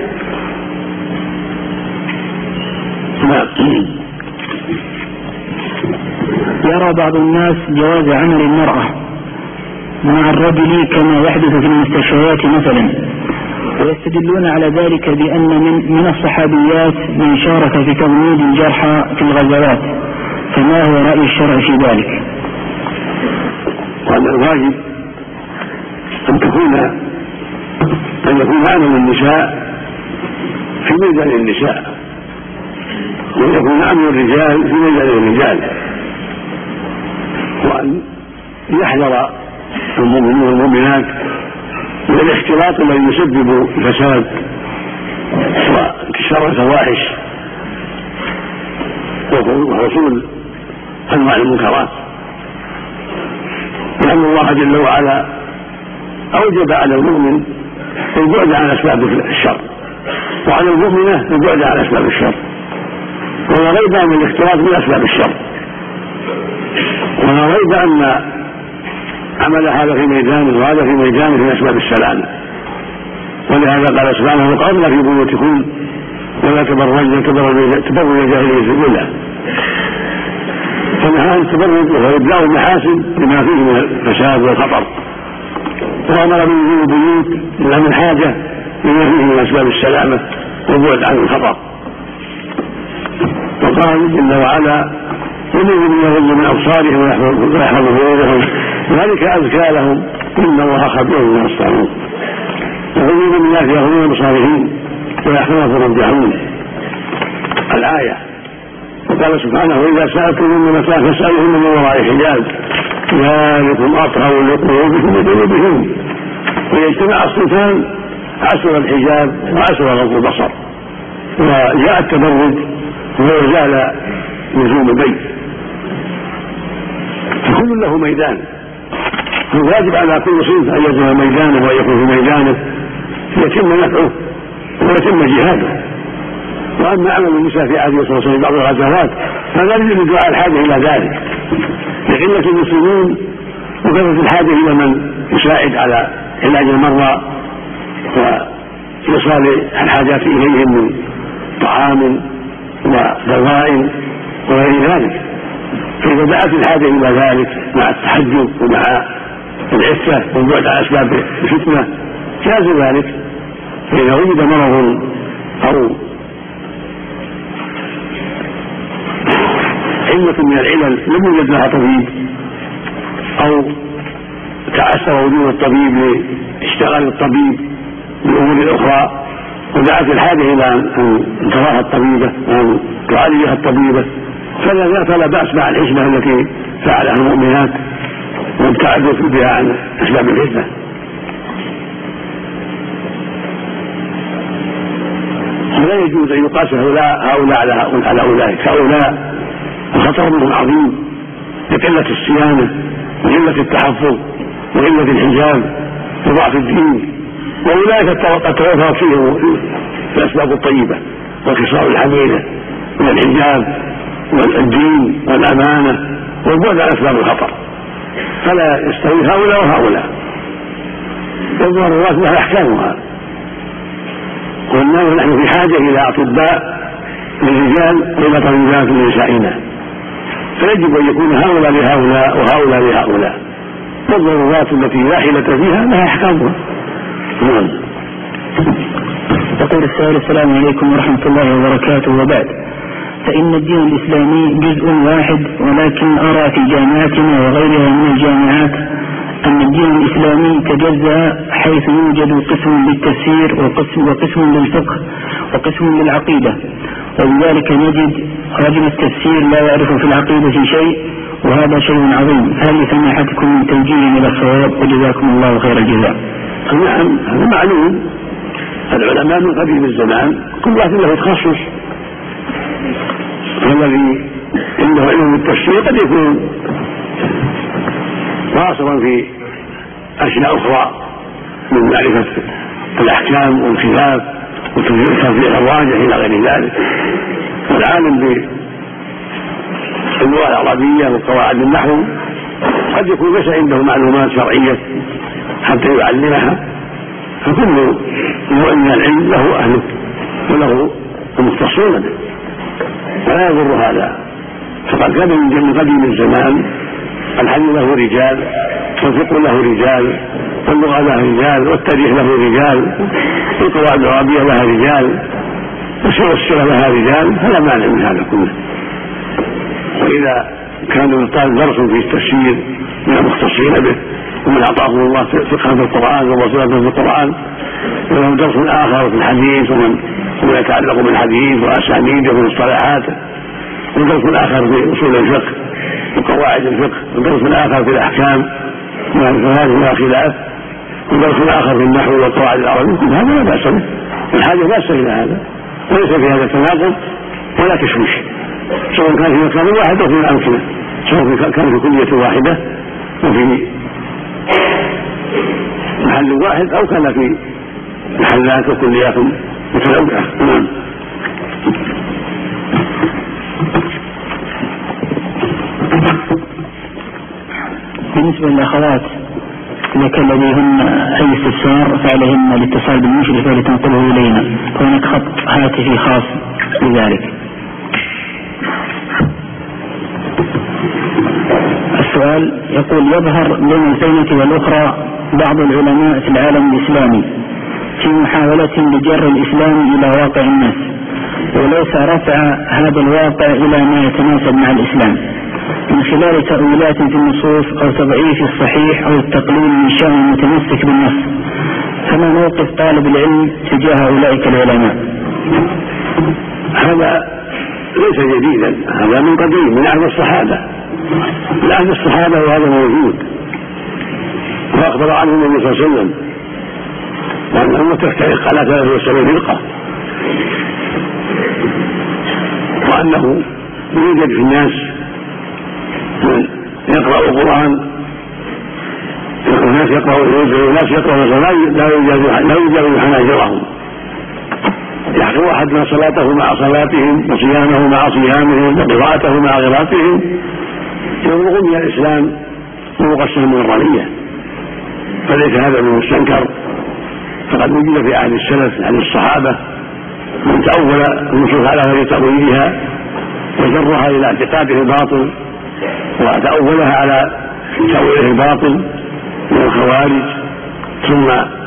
يرى بعض الناس جواز عمل المرأة مع الرجل كما يحدث في المستشفيات مثلا ويستدلون على ذلك بأن من, من الصحابيات من شارك في تضميد الجرحى في الغزوات فما هو رأي الشرع في ذلك؟ وأن الواجب أن تكون أن يكون عمل النساء في ميدان النساء ويكون عمل الرجال في ميدان الرجال وأن يحذر المؤمنون والمؤمنات من الاختلاط الذي يسبب الفساد وانتشار الفواحش وحصول انواع المنكرات. لأن الله جل وعلا اوجب على المؤمن البعد عن اسباب الشر وعلى المؤمنه البعد عن اسباب الشر ولا ريب ان الاختلاط من اسباب الشر ولا ريب ان عمل هذا في ميدانه وهذا في ميدانه من اسباب السلامه. ولهذا قال سبحانه وقرنا في بيوتكن ولا تبرجن تبرج الجاهليه الاولى فنهى عن التبرج وهو ابداء المحاسن لما فيه من الفساد والخطر وامر بوجود البيوت الا من حاجه لما فيه من اسباب السلامه والبعد عن الخطر. وقال جل وعلا ومن يغض من ابصارهم ويحفظوا فروجهم ذلك أزكى لهم إن الله خبير بما يصنعون. يقولون الناس يأخذون بصالحين ويحكمون فرجعون الآية. وقال سبحانه وإذا سألتم متاعا فاسألوهن من وراء حجاب ذلكم أطهر لقلوبكم وقلوبهم. وإذا اجتمع الصنفان عسر الحجاب وعسر غض البصر وجاء التبرج وزال لزوم البيت، فكل له ميدان. الواجب على كل صنف أن يزور ميدانه ويكون في ميدانه ليتم نفعه ويتم جهاده. وأما عمل النساء في عهد صلى الله عليه وسلم بعض الغزوات فلا يجوز لدعاء الحاجة إلى ذلك لقلة المسلمين وكثرة الحاجة إلى من يساعد على علاج المرضى وإيصال الحاجات إليهم من طعام ودواء وغير ذلك. فإذا دعت الحاجة إلى ذلك مع التحجب ومع العفة والبعد عن أسباب الفتنة جاز ذلك. فإذا وجد مرض أو علة من العلل لم يوجد لها طبيب أو تعسر وجود الطبيب لاشتغال الطبيب بالأمور الأخرى ودعت الحاجة إلى أن تراها الطبيبة وأن تعالجها الطبيبة فلا فلا بأس مع الحكمة التي فعلها المؤمنات وابتعدوا بها عن أسباب الفتنة. فلا يجوز أن يقاس هؤلاء هؤلاء على أولئك. هؤلاء الخطر منهم عظيم لقلة الصيانة وقلة التحفظ وقلة الحجاب وضعف الدين، وأولئك قد توفر فيهم الأسباب الطيبة والخصال الحميدة والحجاب والدين والأمانة والبعد عن أسباب الخطر. فلا يستوي هؤلاء وهؤلاء، والضرورات لها أحكامها. قلنا ونحن في حاجة إلى أطباء للرجال وإلى طبيبات لنسائنا، فيجب أن يكون هؤلاء لهؤلاء وهؤلاء لهؤلاء، والضرورات التي لا حيلة فيها لها أحكامها. يقول السائل: السلام عليكم ورحمة الله وبركاته، وبعد، فإن الدين الإسلامي جزء واحد، ولكن أرى في جامعتنا وغيرها من الجامعات أن الدين الإسلامي تجزأ، حيث يوجد قسم للتفسير وقسم, وقسم للفقه وقسم للعقيدة، ولذلك نجد رجل التفسير لا يعرف في العقيدة شيء، وهذا شيء عظيم. هل لسماحتكم من توجيه إلى الصواب؟ وجزاكم الله خير الجزاء. نعم، هذا معلوم. العلماء من قديم الزمان كل واحد له تخصص، والذي عنده علم التفسير قد يكون واصلا في أشياء أخرى من معرفة الأحكام والخلاف وتفسير الراجح إلى غير ذلك. والعالم باللغة العربية وقواعد النحو قد يكون ليس عنده معلومات شرعية حتى يعلمها، فكل نوع من العلم له أهله وله المختصون به، ولا يضر هذا. فقد كان من قديم الزمان الحديث له رجال، والفقه له رجال، واللغة لها رجال، والتاريخ له رجال، والقواعد العربية لها رجال، وسير السيرة لها رجال، فلا مانع من هذا كله. وإذا كان يطالب درس في التفسير من المختصين به ومن أعطاهم الله فقها في القرآن وبصيرة في القرآن، ولهم درس آخر في الحديث ومن يتعلق بالحديث وأسانيده ومصطلحاته، ودرس آخر في أصول الفقه وقواعد الفقه، ودرس آخر في الأحكام وهذه لا خلاف، ودرس آخر في النحو والقواعد العربية، كل هذا لا بأس به، الحاجة بأس إلى هذا، وليس في هذا تناقض ولا تشويش، سواء كان في مكان واحد أو في الأمكنة، سواء كان في كلية واحدة وفي محل واحد أو كان في محلات وكليات متنوعة. بالنسبة للأخوات إذا كان لديهن أي استفسار فعليهن الاتصال بالمشرفة لتنقله إلينا، هناك خط هاتفي خاص لذلك. السؤال يقول: يظهر بين الفينة والأخرى بعض العلماء في العالم الإسلامي في محاولة لجر الإسلام إلى واقع الناس، وليس رفع هذا الواقع إلى ما يتناسب مع الإسلام، من خلال تأويلات في النصوص أو تضعيف الصحيح أو التقليل من شأن المتمسك بالنص، فما موقف طالب العلم تجاه أولئك العلماء؟ هذا ليس جديدا، هذا من قديم، من عهد الصحابة، من عهد الصحابة وهذا موجود، وأخبر عنه النبي صلى الله عليه وسلم وأن الأمة تفترق على ثلاث وسبعين فرقة، وأنه يوجد في الناس من يقرأ القرآن، الناس يقرأوا الناس يقرأوا لا يجاوز حناجرهم، يحكم أحدنا صلاته مع صلاتهم وصيامه مع صيامهم وقراءته مع قراءتهم، يبلغ من الإسلام ومقسم من الرعية، فليس هذا من مستنكر، فقد وجد في عهد السلف عن الصحابة من تأول النصوص على غير تأويلها وجرها إلى اعتقاده الباطل وتأولها على تأويله الباطل من الخوارج، ثم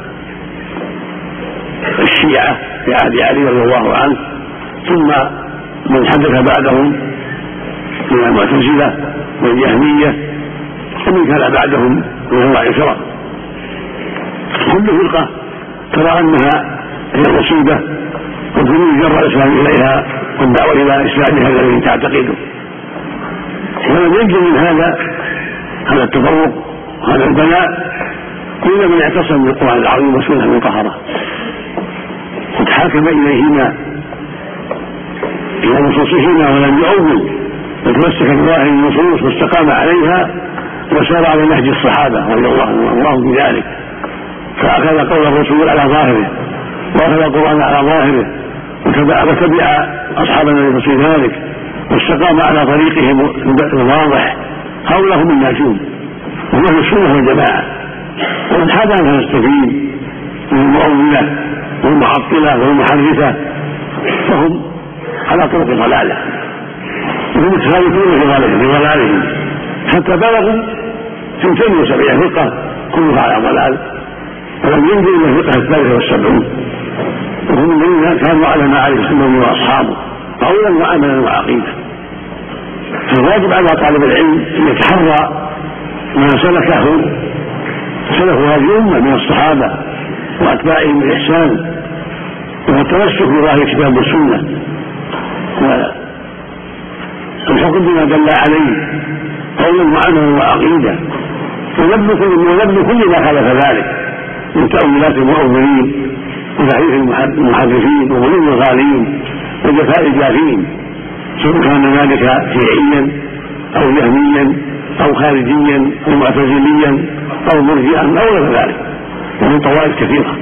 الشيعة في عهد علي رضي الله عنه، ثم من حدث بعدهم من المعتزلة والجهمية، ومن كان بعدهم من أنواع الفرق. كل فرقة ترى أنها هي المصيبة وكل جر الإسلام إليها والدعوة إلى إسلامها الذي تعتقده، ولم ينجو من هذا هذا التفرق وهذا البلاء كل من اعتصم بالقرآن العظيم والسنة المطهرة وتحاكم إليهما إلى نصوصهما ولم يؤول، وتمسك بظاهر النصوص واستقام عليها وسار على نهج الصحابة رضي الله عنهم بذلك، فأخذ قول الرسول على ظاهره وأخذ القرآن على ظاهره وتبع أصحاب النبي في ذلك واستقام على طريقهم الواضح، هؤلاء هم الناجون وهم أهل السنة والجماعة. ومن حاد عنها يستفيد من المؤولة والمعطلة والمحرفة فهم على طرق ضلالة، وهم متخالفون في ضلالهم حتى بلغوا اثنتين وسبعين فرقة كلها على ضلال، ولم ينزل الى الفقه الثالثة والسبعون، وهم الذين كانوا على ما عليه السنة واصحابه قولا وعملا وعقيدة. فالواجب على طالب العلم ان يتحرى ما سلكه سلف هذه الامه من الصحابه واتباعهم بالاحسان والتمسك بظاهر الكتاب والسنه والحكم بما دل عليه قولا وعملا وعقيده، ونبذ كل ما خالف ذلك من تأويلات المؤولين وتحريف المحرفين وغلو الغالين وجفاء الجافين، سواء كان ذلك شيعيا او جهميا او خارجيا او معتزليا او مرجئا او غير ذلك، ومن طوائف كثيره.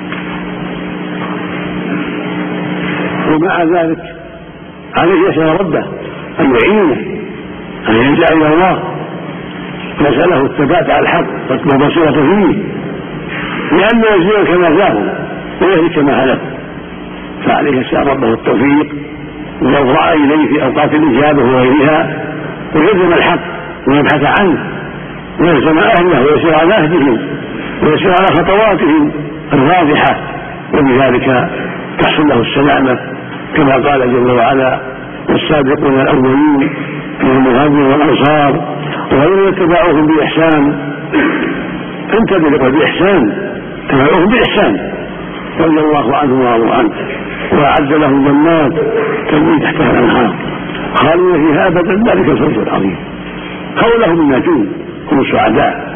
ومع ذلك عليه يسأل ربه ان يعينه ان يلجأ الى الله، يسأله الثبات على الحق والبصيرة فيه، لأنه يزيد كما زاهوا ويهلك كما هلك، فعليه يسأل ربه التوفيق ويضرع إليه في أوقات الإجابة وغيرها، ويلزم الحق ويبحث عنه ويلزم أهله ويسير على نهجهم ويسير على خطواتهم الواضحة، وبذلك تحصل له السلامة كما قال جل وعلا: والسابقون الأولون من المهاجرين والأنصار وغيرهم اتبعوهم بإحسان. أنت بإحسان تبعوهم بإحسان رضي الله عنه ورضوا عنه وأعد لهم جنات تجري تحتها الأنهار خالدين فيها أبدا، ذلك الفوز العظيم. قولهم الناجون هم السعداء،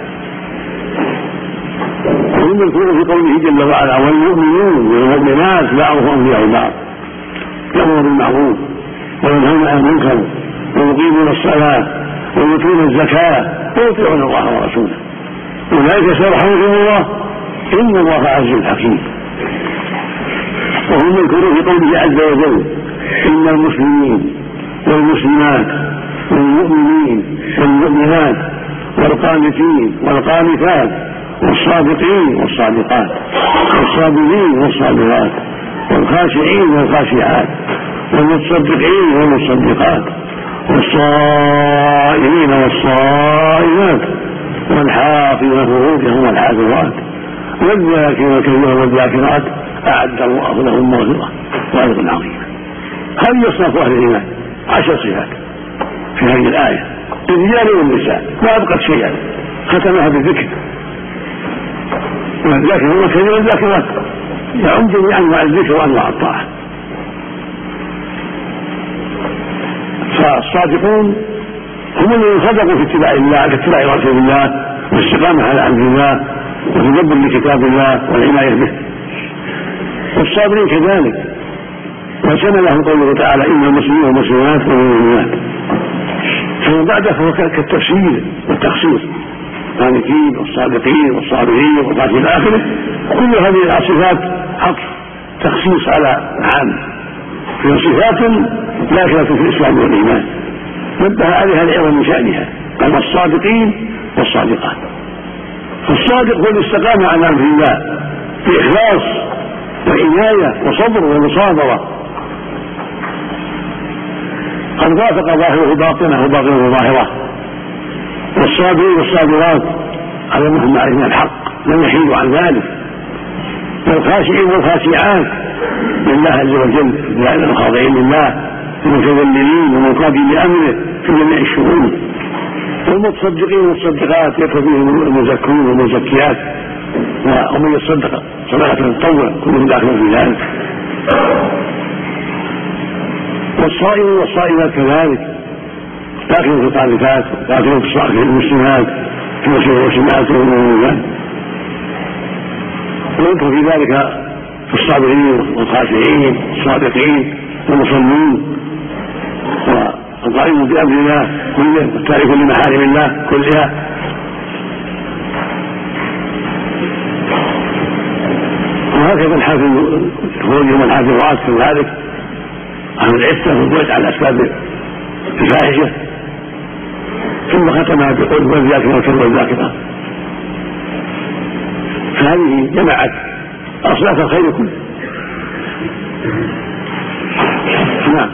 وهم يذكرون في قوله جل وعلا: والمؤمنون والمؤمنات بعضهم أولياء بعض يأمرون بالمعروف وينهون عن المنكر ويقيمون الصلاة ويؤتون الزكاة ويطيعون الله ورسوله أولئك سيرحمهم الله إن الله عزيز حكيم. وهم يذكرون في قوله عز وجل: إن المسلمين والمسلمات والمؤمنين والمؤمنات والقانتين والقانتات والصادقين والصادقات والصابرين والصابرات والخاشعين والخاشعات والمتصدقين والمصدقات والصائمين والصائمات والحافظين فروجهم والحافظات والذاكرين والكثيرين والذاكرات أعد الله لهم مغفرة وأجرا عظيما. هذه أصناف أهل الإيمان، عشر صفات في هذه الآية. للرجال والنساء ما أبقت شيئا، ختمها بالذكر، لكن هو كثير والذاكرات يعم جميع أنواع الذكر وأنواع الطاعة. فالصادقون هم الذين صدقوا في اتباع الله كاتباع رسول الله والاستقامة على أمر الله وتدبر لكتاب الله والعناية به. والصابرين كذلك، وشملهم قوله تعالى إن المسلمين والمسلمات والمؤمنات، فمن بعده فهو كالتفسير والتخصيص، القانتين والصادقين والصابرين والخاشعين إلى آخره. كل هذه الصفات حق تخصيص على عام، في صفات داخلة في الإسلام والإيمان نبه عليها لعظم شأنها، قال الصادقين والصادقات. فالصادق هو الاستقامة على أمر الله بإخلاص وعناية وصبر ومصابرة، قد وافق ظاهره باطنه وباطنه ظاهره. والصابرين والصابرات على ما عليه من الحق لم يحيدوا عن ذلك. والخاشعين والخاشعات لله عز وجل، الخاضعين لله المتذللين والمنقادين لأمره في جميع الشؤون. والمتصدقين والمتصدقات يكفيهم المزكون والمزكيات، ومن يتصدق صدقة تطوع كلهم داخلون في ذلك. والصائمين والصائمات كذلك داخلون في الطائفات، داخلون في المسلمات في المسلمات والمؤمنات. ويذكر في ذلك في الصابرين والخاشعين والصادقين والمصلين والقائمون بأمر الله كله والتارك لمحارم الله كلها. وهكذا الحافظ الخروج من الحافظ الرأس كذلك عن العفة والبعد عن أسباب الفاحشة، ثم ختمها بقول والذاكرة والكذب والذاكرة. فهذه جمعت أصلاف الخير كله. نعم.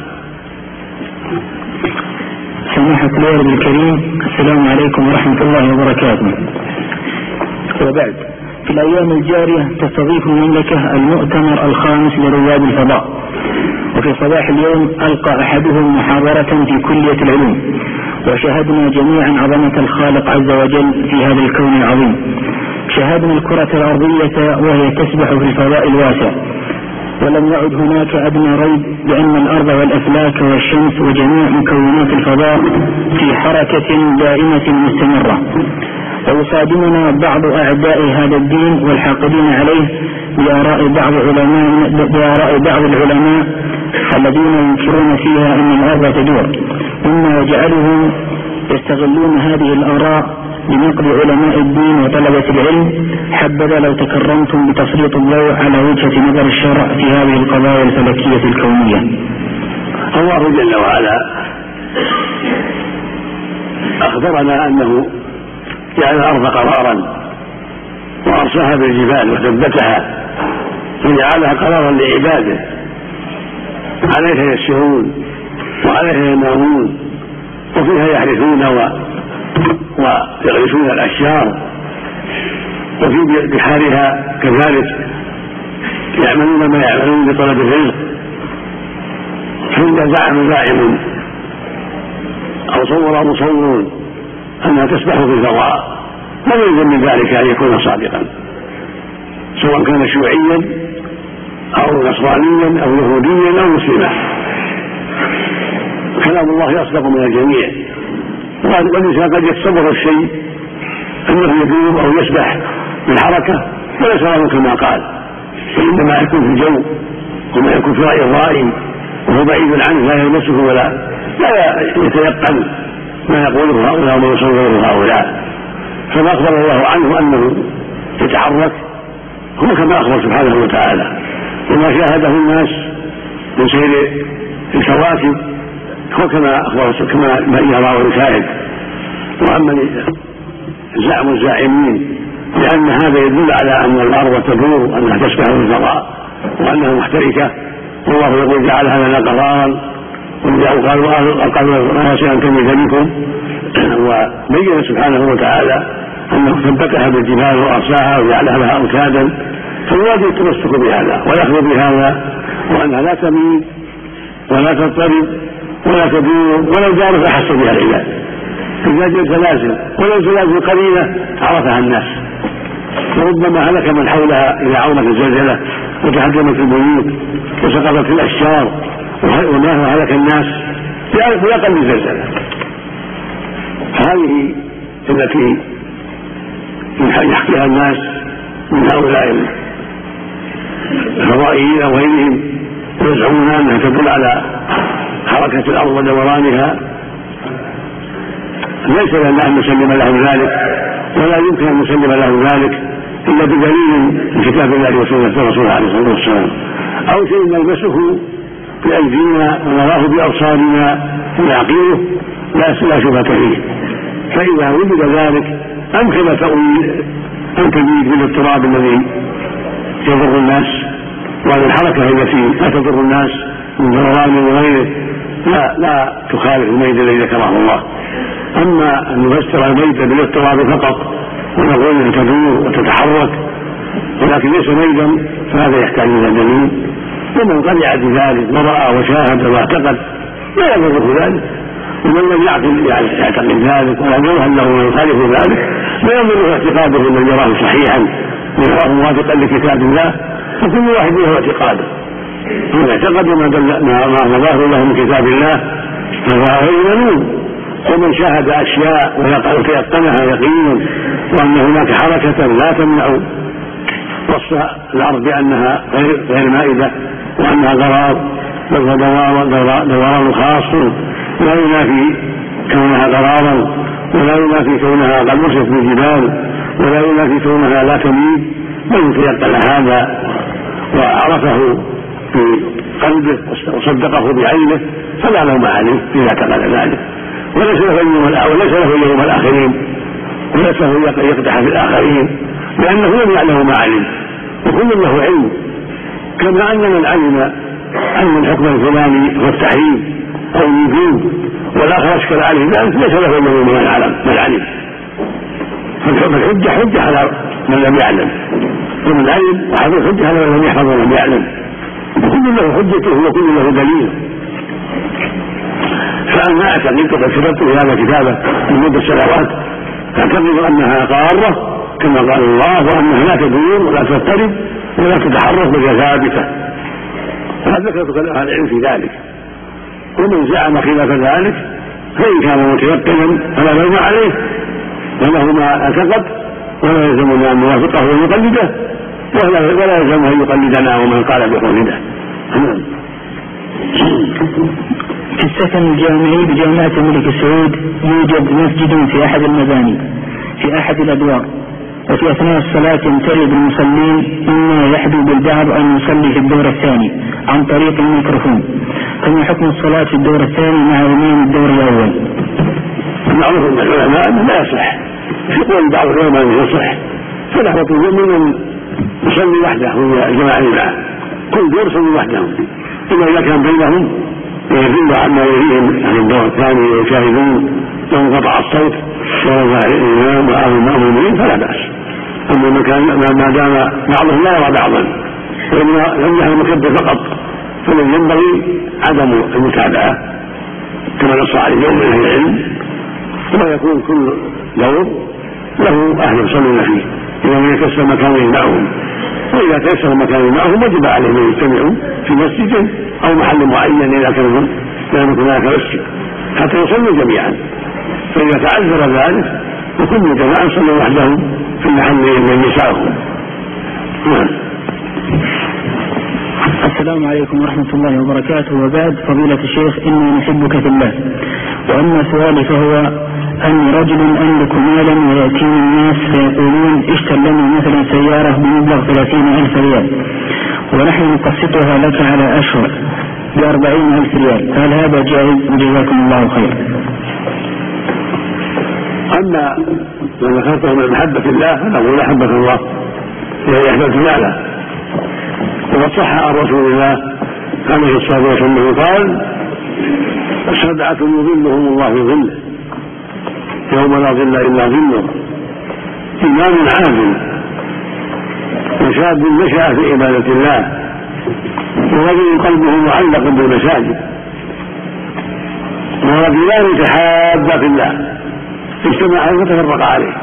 سماحة الوالد الكريم، السلام عليكم ورحمة الله وبركاته. وبعد، في الأيام الجارية تستضيف المملكة المؤتمر الخامس لرواد الفضاء، وفي صباح اليوم ألقى أحدهم محاضرة في كلية العلوم، وشاهدنا جميعا عظمة الخالق عز وجل في هذا الكون العظيم. شاهدنا الكرة الأرضية وهي تسبح في الفضاء الواسع، ولم يعد هناك أدنى ريب بأن الأرض والأفلاك والشمس وجميع مكونات الفضاء في حركة دائمة مستمرة. ويصادمنا بعض أعداء هذا الدين والحاقدين عليه بآراء بعض علماء بآراء بعض العلماء الذين ينكرون فيها أن الأرض تدور، مما يجعلهم يستغلون هذه الآراء لنقد علماء الدين وطلبة العلم. حبذا لو تكرمتم بتسليط الضوء على وجهة نظر الشرع في هذه القضايا الفلكية الكونية. الله جل وعلا أخبرنا أنه جعل الأرض قرارا وأرساها بالجبال وثبتها وجعلها قرارا لعباده، عليها يسيرون وعليها ينامون وفيها يحرثون ويغرسون الأشجار، وفي بحارها كذلك يعملون ما يعملون بطلب الرزق. فإذا زعم زاعم أو صور مصور أنها تسبح في الفضاء لم يلزم من ذلك أن يكون صادقا، سواء كان شيوعيا أو نصرانيا أو يهوديا أو مسلما. كلام الله أصدق من الجميع، والإنسان قد يتصور الشيء أنه يدور أو يسبح بالحركة وليس له كما قال، فإنما يكون في الجو وما يكون في رأي الرائي وهو بعيد عنه لا يلمسه ولا لا يتيقن ما يقوله هؤلاء وما يصوره هؤلاء. فما أخبر الله عنه أنه يتحرك هو كما أخبر سبحانه وتعالى، وما شاهده الناس من سير الكواكب هو كما أخبر كما يرى ويشاهد. وأما زعم الزاعمين لأن هذا يدل على أن الأرض تدور وأنها تسبح في الفضاء وأنها محتركة، والله يقول جعلها لنا قرارا وقالوا الراسي أن تميز بكم، وبين سبحانه وتعالى أنه ثبتها بالجبال وأرساها وجعلها لها أوتادا، فالواجب التمسك بهذا ويأخذ بهذا، وأنها لا تميل ولا تضطرب ولا تدور ولا جارف أحس بها العباد، تزلزل زلازل، ولو زلازل قليلة عرفها الناس، وربما هلك من حولها إذا عظمت الزلزلة وتهدمت البيوت وسقطت الأشجار وهلك الناس في أقل زلزلة. هذه التي يحكيها الناس من هؤلاء الفضائيين أو غيرهم ويزعمون أنها تدل على حركة الأرض ودورانها، ليس لنا أن نسلم له ذلك، ولا يمكن أن نسلم له ذلك إلا بدليل من كتاب الله وسنة رسوله عليه الصلاة والسلام، أو شيء نلبسه بأيدينا ونراه بأبصارنا ونعقله لا شبهة فيه. فإذا وجد ذلك أمكن تأويل أن تزيد من الاضطراب الذي يضر الناس، وأن الحركة التي لا تضر الناس من دوران وغيره لا لا تخالف الميت الذي ذكره الله. أما أن نفسر الميت بالاضطراب فقط ونقول أنها تدور وتتحرك ولكن ليس ميتا فهذا يحتاج إلى دليل، ومن قنع بذلك ورأى وشاهد واعتقد لا يضره ذلك، ومن لم يعتقد ذلك ولم يوهن له من يخالف ذلك لا يضره اعتقاده من يراه صحيحا ويراه موافقا لكتاب الله، فكل واحد له اعتقاده، من اعتقد ما نظاه له من كتاب الله فهو يؤمنون، ومن شاهد أشياء ويقنها يقينا وأن هناك حركة لا تمنع وصف الأرض بأنها غير مائدة وأنها ضرار بل دوار خاص لا ينافي كونها ضرارا، ولا ينافي كونها قد وصفت بالجبال، ولا ينافي كونها لا تميد، بل يتيقن هذا وعرفه في قلبه وصدقه بعينه فلا لوم عليه إذا اعتقد ذلك، وليس له يوم الآخرين، وليس له يقدح في الآخرين، لأنه لم يعلم ما علم، وكل له علم. كما أن من علم أن الحكم الفلاني هو التحريم أو الوجوب والآخر أشكل عليه ذلك ليس له يوم من العلم من علم، فالحجة حجة على من لم يعلم، ومن علم وحفظ الحجة على من لم يحفظ ولم يعلم، وكل له حجته وكل له دليل. فأنا أعتقد قد كتبت في هذا كتابة من مدة سنوات أعتقد أنها قارة كما قال الله، وأنها لا تدور ولا تضطرب ولا تتحرك بل ثابتة، وهذا ذكرت أهل العلم في ذلك. ومن زعم خلاف ذلك فإن كان متيقنا فلا لوم عليه وله ما اعتقد، ولا يلزمنا أن نوافقه ونقلده، ولا يلزم أن يقلدنا ومن قال بقولنا. في السكن الجامعي بجامعة الملك سعود يوجد مسجد في أحد المباني في أحد الأدوار، وفي أثناء الصلاة يمتلئ بالمصلين إما يحدو بالبعض أن يصلي في الدور الثاني عن طريق الميكروفون، فما حكم الصلاة في الدور الثاني مع إمام الدور الأول؟ معروف أن العلماء لا يصح، يقول بعض العلماء أنه يصح، فلا يطلب من يصلي وحده والجماعة معه، كل دور يصلي وحدهم، إلا إذا كان بينهم ويدل عما يريهم عن الدور الثاني ويشاهدون وانقطع الصوت ورفع الإمام وآل المأمومين فلا بأس. أما ما دام بعضهم لا يرى بعضا ولم يحل المكبر فقط فمن ينبغي عدم المتابعة كما نص عليه يوم من أهل العلم، ويكون كل دور له أهل يصلون فيه إذا لم يتيسر مكان معهم، وإذا تيسر مكان معهم وجب عليهم أن يجتمعوا في مسجد أو محل معين إذا كانوا لا يكون هناك مسجد حتى يصلوا جميعا، فإذا تعذر ذلك وكل جماعة صلوا وحدهم في المحل من نسائهم. السلام عليكم ورحمة الله وبركاته. وبعد، فضيلة الشيخ، إني نحبك في الله، وأما سؤالي فهو أن رجل أملك مالا ويأتيني الناس فيقولون اشتر لنا مثلا سيارة بمبلغ ثلاثين ألف ريال ونحن نقسطها لك على أشهر بأربعين ألف ريال، هل هذا جائز؟ جزاكم الله خير. أما من ذكرته من محبة الله فنقول أحبك الله وهي أحببت ماله، وقد صح عن رسول الله عليه الصلاة والسلام قال سبعة يظلهم الله في ظله يوم لا ظل إلا ظله: إمام عادل، وشاب نشأ في عبادة الله، ورجل قلبه معلق بالمساجد، ورجلان تحابا في الله اجتمع عليه وتفرق عليه.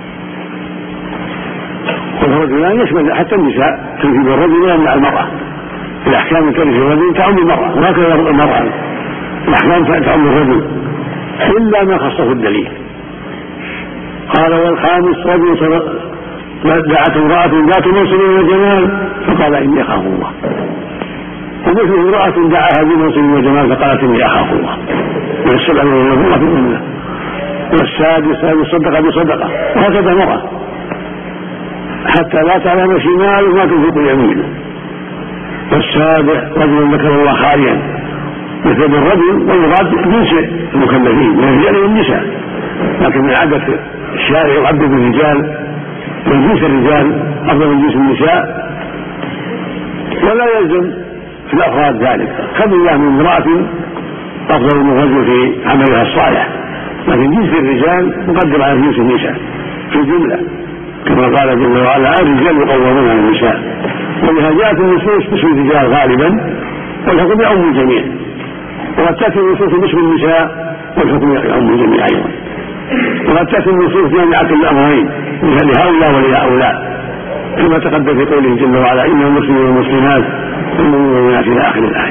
والرجلان يشمل حتى النساء، تنفي الرجل يمنع المرأة. الأحكام التي في الرجل تعم المرأة، وهكذا المرأة الأحكام تعم الرجل إلا ما خصه الدليل. قال والخامس رجل دعت امرأة ذات منصب وجمال فقال إني أخاف الله، ومثل امرأة دعاها بمنصب وجمال فقالت إني أخاف الله، من السبع من الله في الأمة. والسادس رجل صدق بصدقة، وهكذا مرأة حتى لا تعلم شماله ما تنفق يمينه. والسابع رجل ذكر الله خاليا، مثل الرجل والمراد جنس المكلفين من الرجال والنساء، لكن من عادة الشارع يعبد بالرجال من جنس الرجال أفضل من جنس النساء، ولا يلزم في الأفراد ذلك. خذ الله من امرأة أفضل من الرجل في عملها الصالح، لكن جنس الرجال مقدم على جنس النساء في الجملة، كما قال جل وعلا الرجال يقومون على النساء. ولهذا جاءت النصوص باسم الرجال غالبا والحكم يعم الجميع، وقد تأتي النصوص باسم النساء والحكم يعم الجميع أيضا، وقد تأتي النصوص جامعة الأمرين لهؤلاء ولهؤلاء، كما تقدم في قوله جل وعلا إن المسلمين والمسلمات والمؤمنات إلى آخر الآية.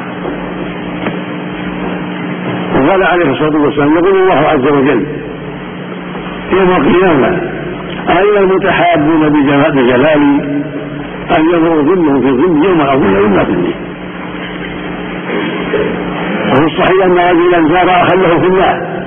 وقال عليه الصلاة والسلام يقول الله عز وجل يوم القيامة أين المتحابون بجلالي أن ينظر ظلهم في ظل يوم لا ظل إلا ظلي. وفي الصحيح أن رجلا زار أخا له في الله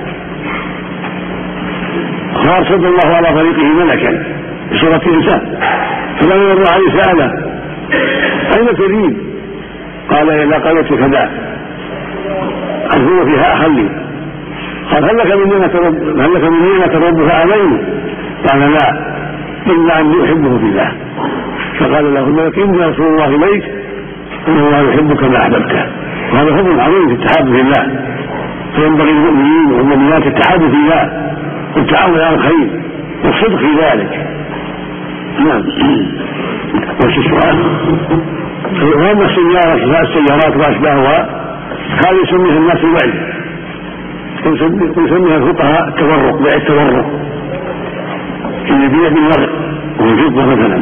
فأرشد الله على طريقه ملكا بصورة إنسان، فلما مر عليه سأله أين تريد؟ قال إلى قرية كذا أزور فيها أخا لي. قال هل لك من نعمة تردها عليه؟ قال لا إلا أني أحبه في الله. فقال له الملك إني رسول الله إليك إن الله يحبك ما أحببته. وهذا فضل عظيم في التحاب في الله، فينبغي المؤمنين والمؤمنات التحاب في الله والتعاون على الخير والصدق في ذلك. نعم. وش السؤال؟ وأما السيارة السيارات وأشباهها هذه يسميها الناس الوعد، ويسميها الفقهاء التورق، بيع التورق اللي يبيع بالورق والفضة مثلا.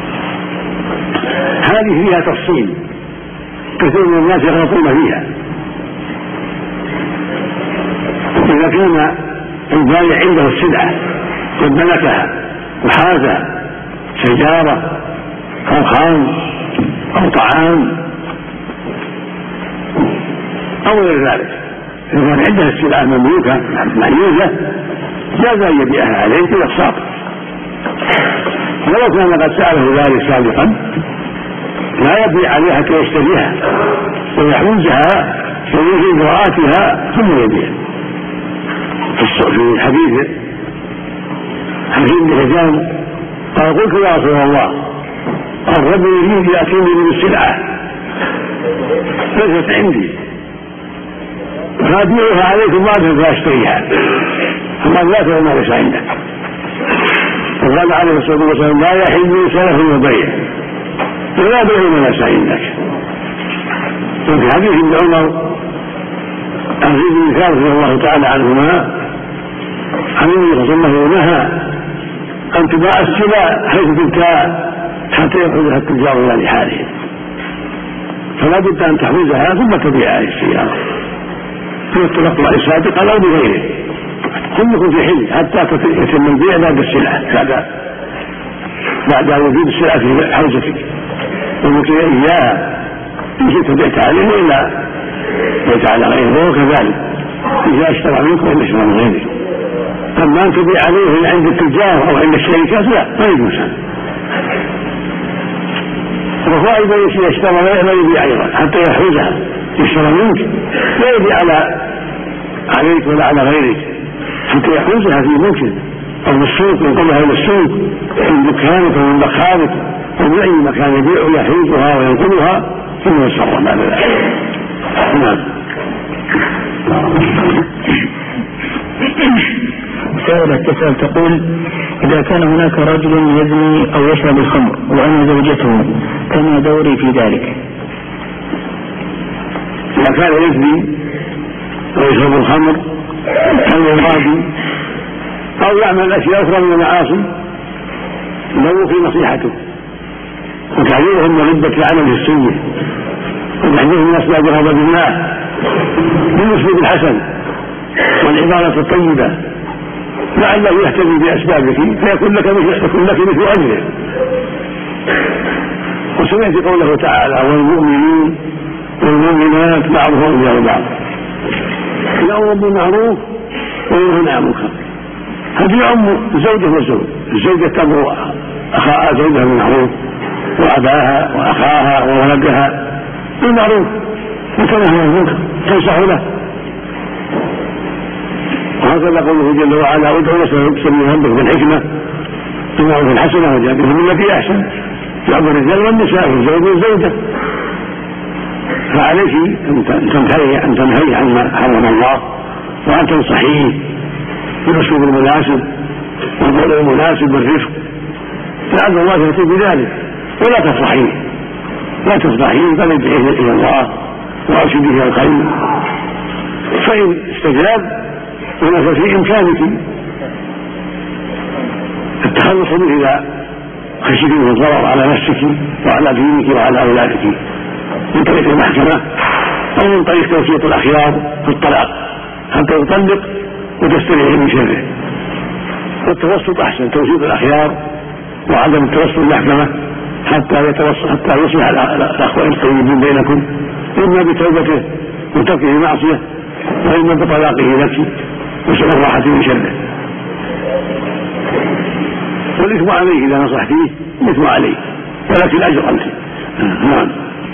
هذه فيها تفصيل كثير من الناس يغلطون فيها. إذا كان البائع عنده السلعة قد ملكها وحازها سيارة أو خام أو طعام أو غير ذلك، إذا كان عنده السلعة مملوكة معنية جاز أن يبيعها عليه بالأقساط، ولو كان قد سأله ذلك سابقا لا يبيع عليها حتى يشتريها ويحوزها ويجي إجراءاتها ثم يبيع. في الحديث حديث الرجال قال قلت يا رسول الله الرجل يريد يأتيني من السلعة ليست عندي فأبيعها عليكم بعد فأشتريها، فقال لا تقول ما ليس عندك. وقال عليه الصلاة والسلام لا يحل سلف وبيع ولا بيع ما ليس عندك. وفي حديث ابن عمر عن زيد بن ثابت رضي الله تعالى عنهما عن النبي صلى الله عليه وسلم نهى أن تباع السلع حيث تبتاع حتى يأخذها التجار إلى لحالهم، فلا بد أن تحوزها ثم تبيع هذه السيارة في التلقي السابق أو بغيره، كلكم في حل حتى يتم البيع بعد السلعة بعد بعد وجود السلعة في حوزتك وممكن إياها إن شئت بيعت عليه وإلا بيعت على غيره، وكذلك إذا اشترى منك وإن اشترى من غيره. أما أن تبيع عليه عند التجار أو عند الشركات لا ما يجوز. وهو أيضا يشترى لا يبيع أيضا حتى يحوزها، يشترى منك لا يبيع على عليك ولا على غيرك حتى يحوزها في ممكن أو بالسوق ينقلها إلى السوق من دكانك ومن مخابك ومن أي مكان يبيع يحوزها وينقلها ثم يتصرف بعد ذلك. نعم. سائلة تسأل تقول إذا كان هناك رجل يزني أو يشرب الخمر وأنا زوجته كما دوري في ذلك؟ إذا كان يزني ويشرب الخمر هل يراد أو يعمل أشياء أخرى من المعاصي لو في نصيحته وتعليمهم مغبة العمل السيء وتحذيرهم من أسباب غضب الله بالأسلوب الحسن والعبارة الطيبة لعله يهتدي بأسبابك فيكون لك يكون لك مثل أجره. وسمعت قوله تعالى والمؤمنين والمؤمنات بعضهم أولياء بعض يأمر بالمعروف وينهى عن المنكر. هذا يعم زوجه وزوج. الزوجة تأمر أخاها زوجها بالمعروف وأباها وأخاها وولدها بالمعروف وتنهى عن المنكر تنصح له. وهكذا قوله جل وعلا ادعوا سبيل ربك بالحكمة بالمعروف الحسنة وجادلهم بالتي أحسن. يعم الرجال والنساء والزوج والزوجة. فعليك أن تنهي أن تنهي عما حرم الله وأن تنصحيه بالأسلوب المناسب والقول المناسب والرفق لعل الله يأتي بذلك. ولا تفضحيه لا تفضحيه بل ادعيه إلى الله وأرشده إلى الخير. فإن استجاب ونفى في إمكانك التخلص منه إذا خشيت منه الضرر على نفسك وعلى دينك وعلى أولادك من طريق المحكمة أو من طريق توسيط الأخيار في الطلاق حتى يطلق وتستريح من شره. والتوسط أحسن توسيط الأخيار وعدم التوسط المحكمة حتى يتوسط حتى يصلح الأخوة الطيبين بينكم إما بتوبته وتركه معصية وإما بطلاقه لك وسوء الراحة من شره. والإثم عليه إذا نصحتيه الإثم عليه ولكن الأجر أنت. نعم.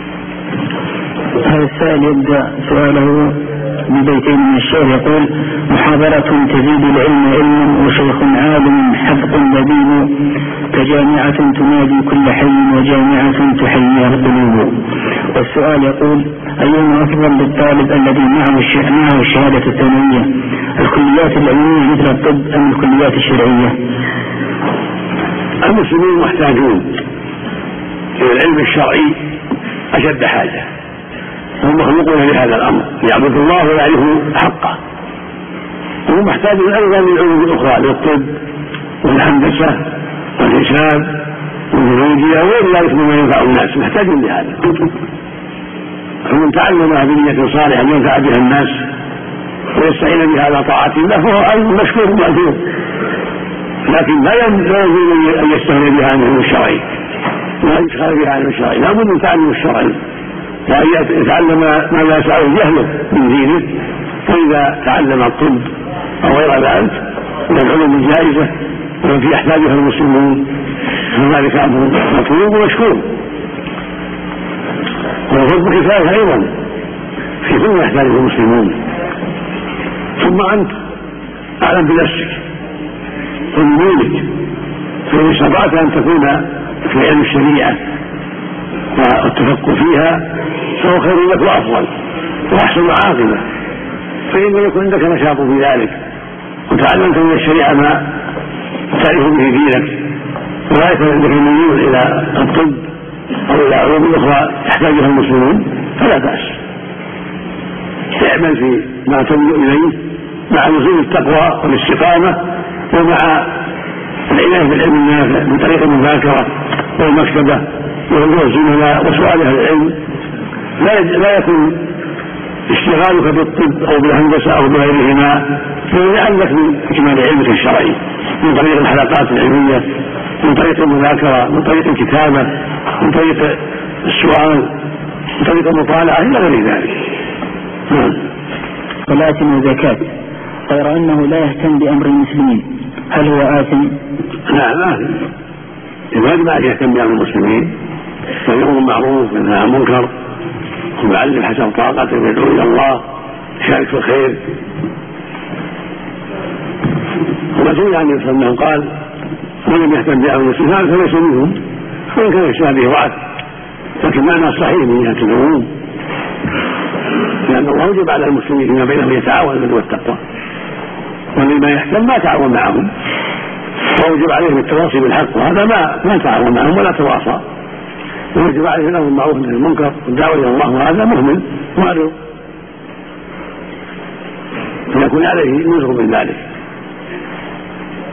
هذا السائل يبدأ سؤاله ببيتين من الشعر يقول محاضرة تزيد العلم علما وشيخ عالم حذق لبيب كجامعة تنادي كل حي وجامعة تحييها القلوب. والسؤال يقول أيهما أفضل للطالب الذي معه معه الشهادة الثانوية الكليات العلمية مثل الطب أم الكليات الشرعية؟ المسلمين محتاجون إلى العلم الشرعي أشد حاجة. هم مخلوقون لهذا الأمر يعبدوا الله ويعرفوا حقه. وهم محتاجون أيضا للعلوم الأخرى للطب والهندسة والحساب والجيولوجيا وغير ذلك مما ينفع الناس محتاجون لهذا. فمن تعلمها بنية صالحة ينفع بها الناس ويستعين بها على طاعة الله فهو أيضا مشكور مأجور. لكن لا يجوز أن يستغني بها عن العلم الشرعي ولا يشغل بها عن العلم الشرعي. لا بد من تعلم الشرعي وأن يتعلم ما لا يسعه جهله من دينه. فإذا تعلم الطب أو غير ذلك من العلوم الجائزة والتي يحتاجها المسلمون فذلك أمر مطلوب ومشكور. وفرض كفاية أيضا في كل ما يحتاجه المسلمون. ثم أنت أعلم بنفسك ومنك فإن استطعت أن تكون في علم الشريعة والتفقه فيها فهو خير لك وأفضل وأحسن عاقبة. فإن يكون عندك نشاط في ذلك وتعلمت من الشريعة ما تعرف به دينك ولا يكون عندك ميول إلى الطب أو إلى علوم أخرى يحتاجها المسلمون فلا بأس. اعمل في ما تميل إليه مع لزوم التقوى والاستقامة ومع العناية بالعلم النافع من طريق المذاكرة والمكتبة وحضور الزملاء وسؤال أهل العلم. لا يكون اشتغالك بالطب أو بالهندسة أو بغيرهما فيجعلك من إكمال علمك الشرعي من طريق الحلقات العلمية من طريق المذاكرة من طريق الكتابة من طريق السؤال من طريق المطالعة إلى غير ذلك. صلاة وزكاة غير أنه لا يهتم بأمر المسلمين هل هو آثم؟ نعم آثم. إذا ما يهتم بأمر المسلمين فيأمر بالمعروف وينهى عن المنكر ويعلم حسب طاقته ويدعو إلى الله يشارك في الخير. ومسؤول عن النبي صلى الله عليه وسلم قال من لم يهتم بأمر المسلمين فليس منهم وإن كان يشابه وعد. لكن معنى الصحيح من جهة العموم لأن الله وجب على المسلمين فيما بينهم يتعاون بالبر والتقوى ولما يهتم ما تعاون معهم ووجب عليهم التواصي بالحق وهذا ما ما تعاون معهم ولا تواصى. ويجب عليه الامر بالمعروف والنهي عن المنكر والدعوه الى الله وهذا مهمل معرض فيكون عليه نزغ من ذلك.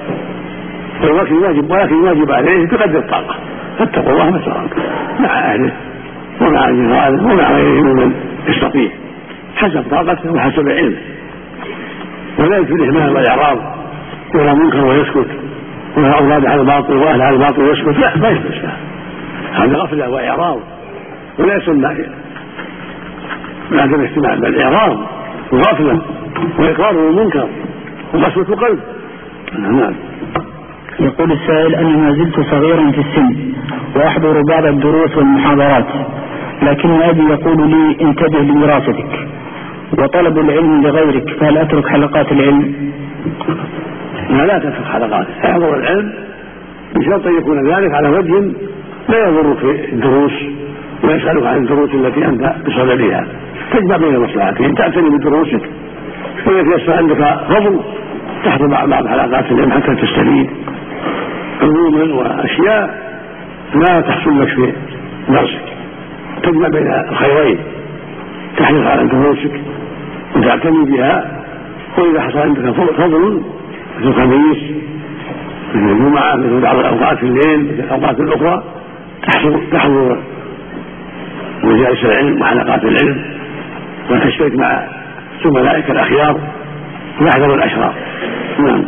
ولكن واجب ولكن واجب عليه بقدر الطاقة، فاتقوا الله ما استطعتم مع أهله ومع جيرانه ومع غيره ممن يستطيع حسب طاقته وحسب علمه، ولا يكفي الإهمال والإعراض ولا منكر ويسكت ولا أولاد على الباطل وأهل على الباطل ويسكت، لا ما يجوز هذا غفلة وإعراض ولا يسمى بعد الاجتماع، بل إعراض وغفلة وإقرار بالمنكر وقسوة قلب. نعم. يقول السائل: أنا ما زلت صغيرا في السن وأحضر بعض الدروس والمحاضرات، لكن أبي يقول لي انتبه لدراستك وطلب العلم لغيرك، فهل أترك حلقات العلم؟ لا لا تترك حلقات، احضر العلم بشرط أن يكون ذلك على وجه لا يضرك في الدروس ويسألك عن الدروس التي أنت بصددها، تجمع بين المصلحتين، تعتني بدروسك وإذا يسأل عندك فضل تحضر بعض حلقات العلم حتى تستفيد علوما وأشياء لا تحصل لك في درسك، تجمع بين الخيرين، تحرص على دروسك وتعتني بها، وإذا حصل عندك فضل مثل الخميس مثل الجمعة مثل بعض الأوقات في الليل مثل الأوقات الأخرى تحضر مجالس العلم وحلقات العلم وتشترك مع زملائك الأخيار ويحذر الأشرار. نعم.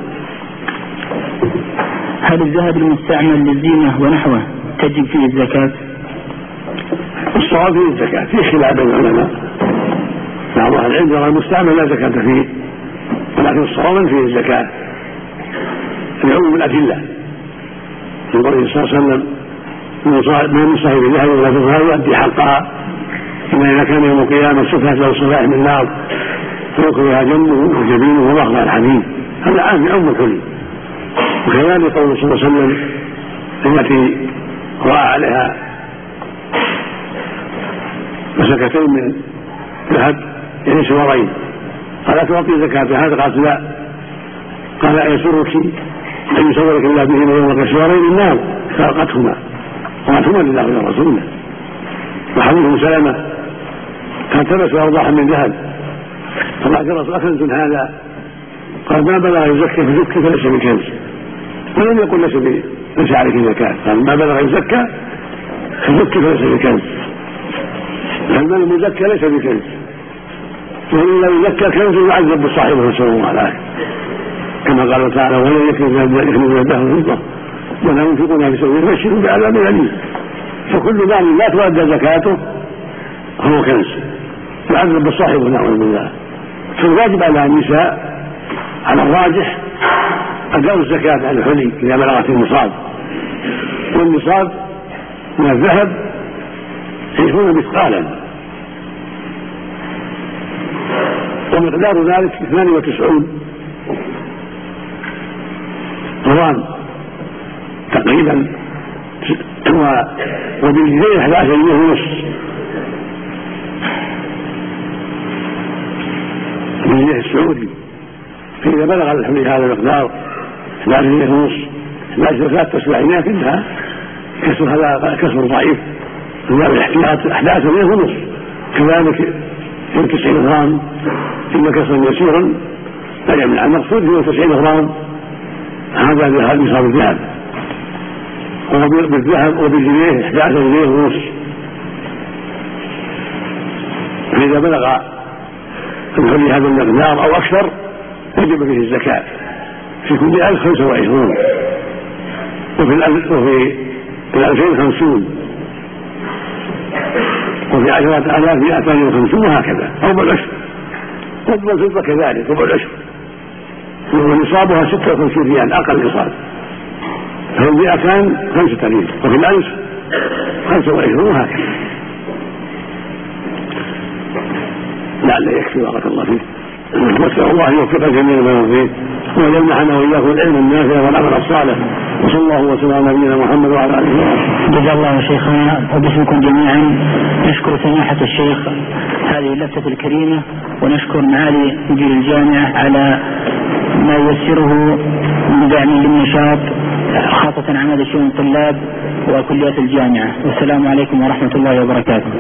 هل الذهب المستعمل للزينة ونحوه تجب فيه الزكاة؟ الصواب فيه الزكاة، فيه خلاف بين العلماء، بعض أهل العلم يرى المستعمل لا زكاة فيه، ولكن الصواب فيه الزكاة لعموم الأدلة من قوله صلى الله عليه وسلم: من صاحب الذهب ولا فضة يؤدي حقها، إن إذا كان يوم القيامة سفهت له صفائح من نار فيأكلها جنبه وجبينه ومخضع الحديد، هذا عام يعم الكل. وكذلك قوله صلى الله عليه وسلم التي رأى عليها مسكتين من ذهب يعني سوارين قال: تعطي زكاة هذا؟ قالت: لا. قال: أيسرك أن يصورك الله بهما يوم سوارين النار؟ فألقتهما وأتهما لله ولرسوله. وحديث سلمة كان تلبس أوضاحا من ذهب فقال: الرسول: أكنز هذا؟ قال: ما بلغ يزكى فزكى فليس بكنز. ولم يقل ليس ليس عليك زكاة، قال: ما بلغ يزكى فزكى فليس بكنز. المال المزكى ليس بكنز، وإن لم يزكى كنز يعذب بصاحبه صلى الله عليه وسلم، كما قال تعالى: ولا يكنز من الذهب والفضة ولا ينفقونها في سبيل الله فبشرهم بعذاب أليم. فكل مال لا تؤدى زكاته هو كنز يعذب بصاحبه نعوذ بالله. فالواجب على النساء على الراجح أداء الزكاة على الحلي إذا بلغت النصاب، والنصاب من الذهب عشرون مثقالا، ومقدار ذلك اثنان وتسعون غرام تقريبا، وبالجنيه احد عشر جنيه ونص بالجنيه السعودي. فإذا بلغ الحلي هذا المقدار احد عشر جنيه ونص لا زكاة تسبعينات انتهى، كسر هذا كسر ضعيف، الاحتياط احد عشر جنيه ونص. كذلك في تسعين غرام إن كسرا يسيرا لا يمنع، المقصود هو تسعين غرام هذا نصاب الذهب، وبالذهب وبالجنيه احد عشر جنيه ونص. فإذا بلغ الحلي هذا المقدار أو أكثر وجب فيه الزكاة في كل ألف خمسة وعشرون، وفي الألف وفي الألفين خمسون، وفي عشرة آلاف مئتان وخمسون، وهكذا ربع العشر. ربع الفضة كذلك ربع العشر، ونصابها ستة وخمسين ريال أقل نصاب، ففي المئتان خمسة ريال، وفي الألف خمسة وعشرون، وهكذا. لعل يكفي بارك الله فيه، نسأل الله أن يوفق جميع ما يرضيه ويمنحنا وإياه العلم النافع والعمل الصالح. وصلى الله وسلم على نبينا محمد وعلى آله وصحبه. جزا الله شيخنا وباسمكم جميعا نشكر سماحة الشيخ هذه اللفتة الكريمة، ونشكر معالي مدير الجامعة على ما ييسره من دعم للنشاط خاصة عمل شؤون الطلاب وكليات الجامعة. والسلام عليكم ورحمة الله وبركاته.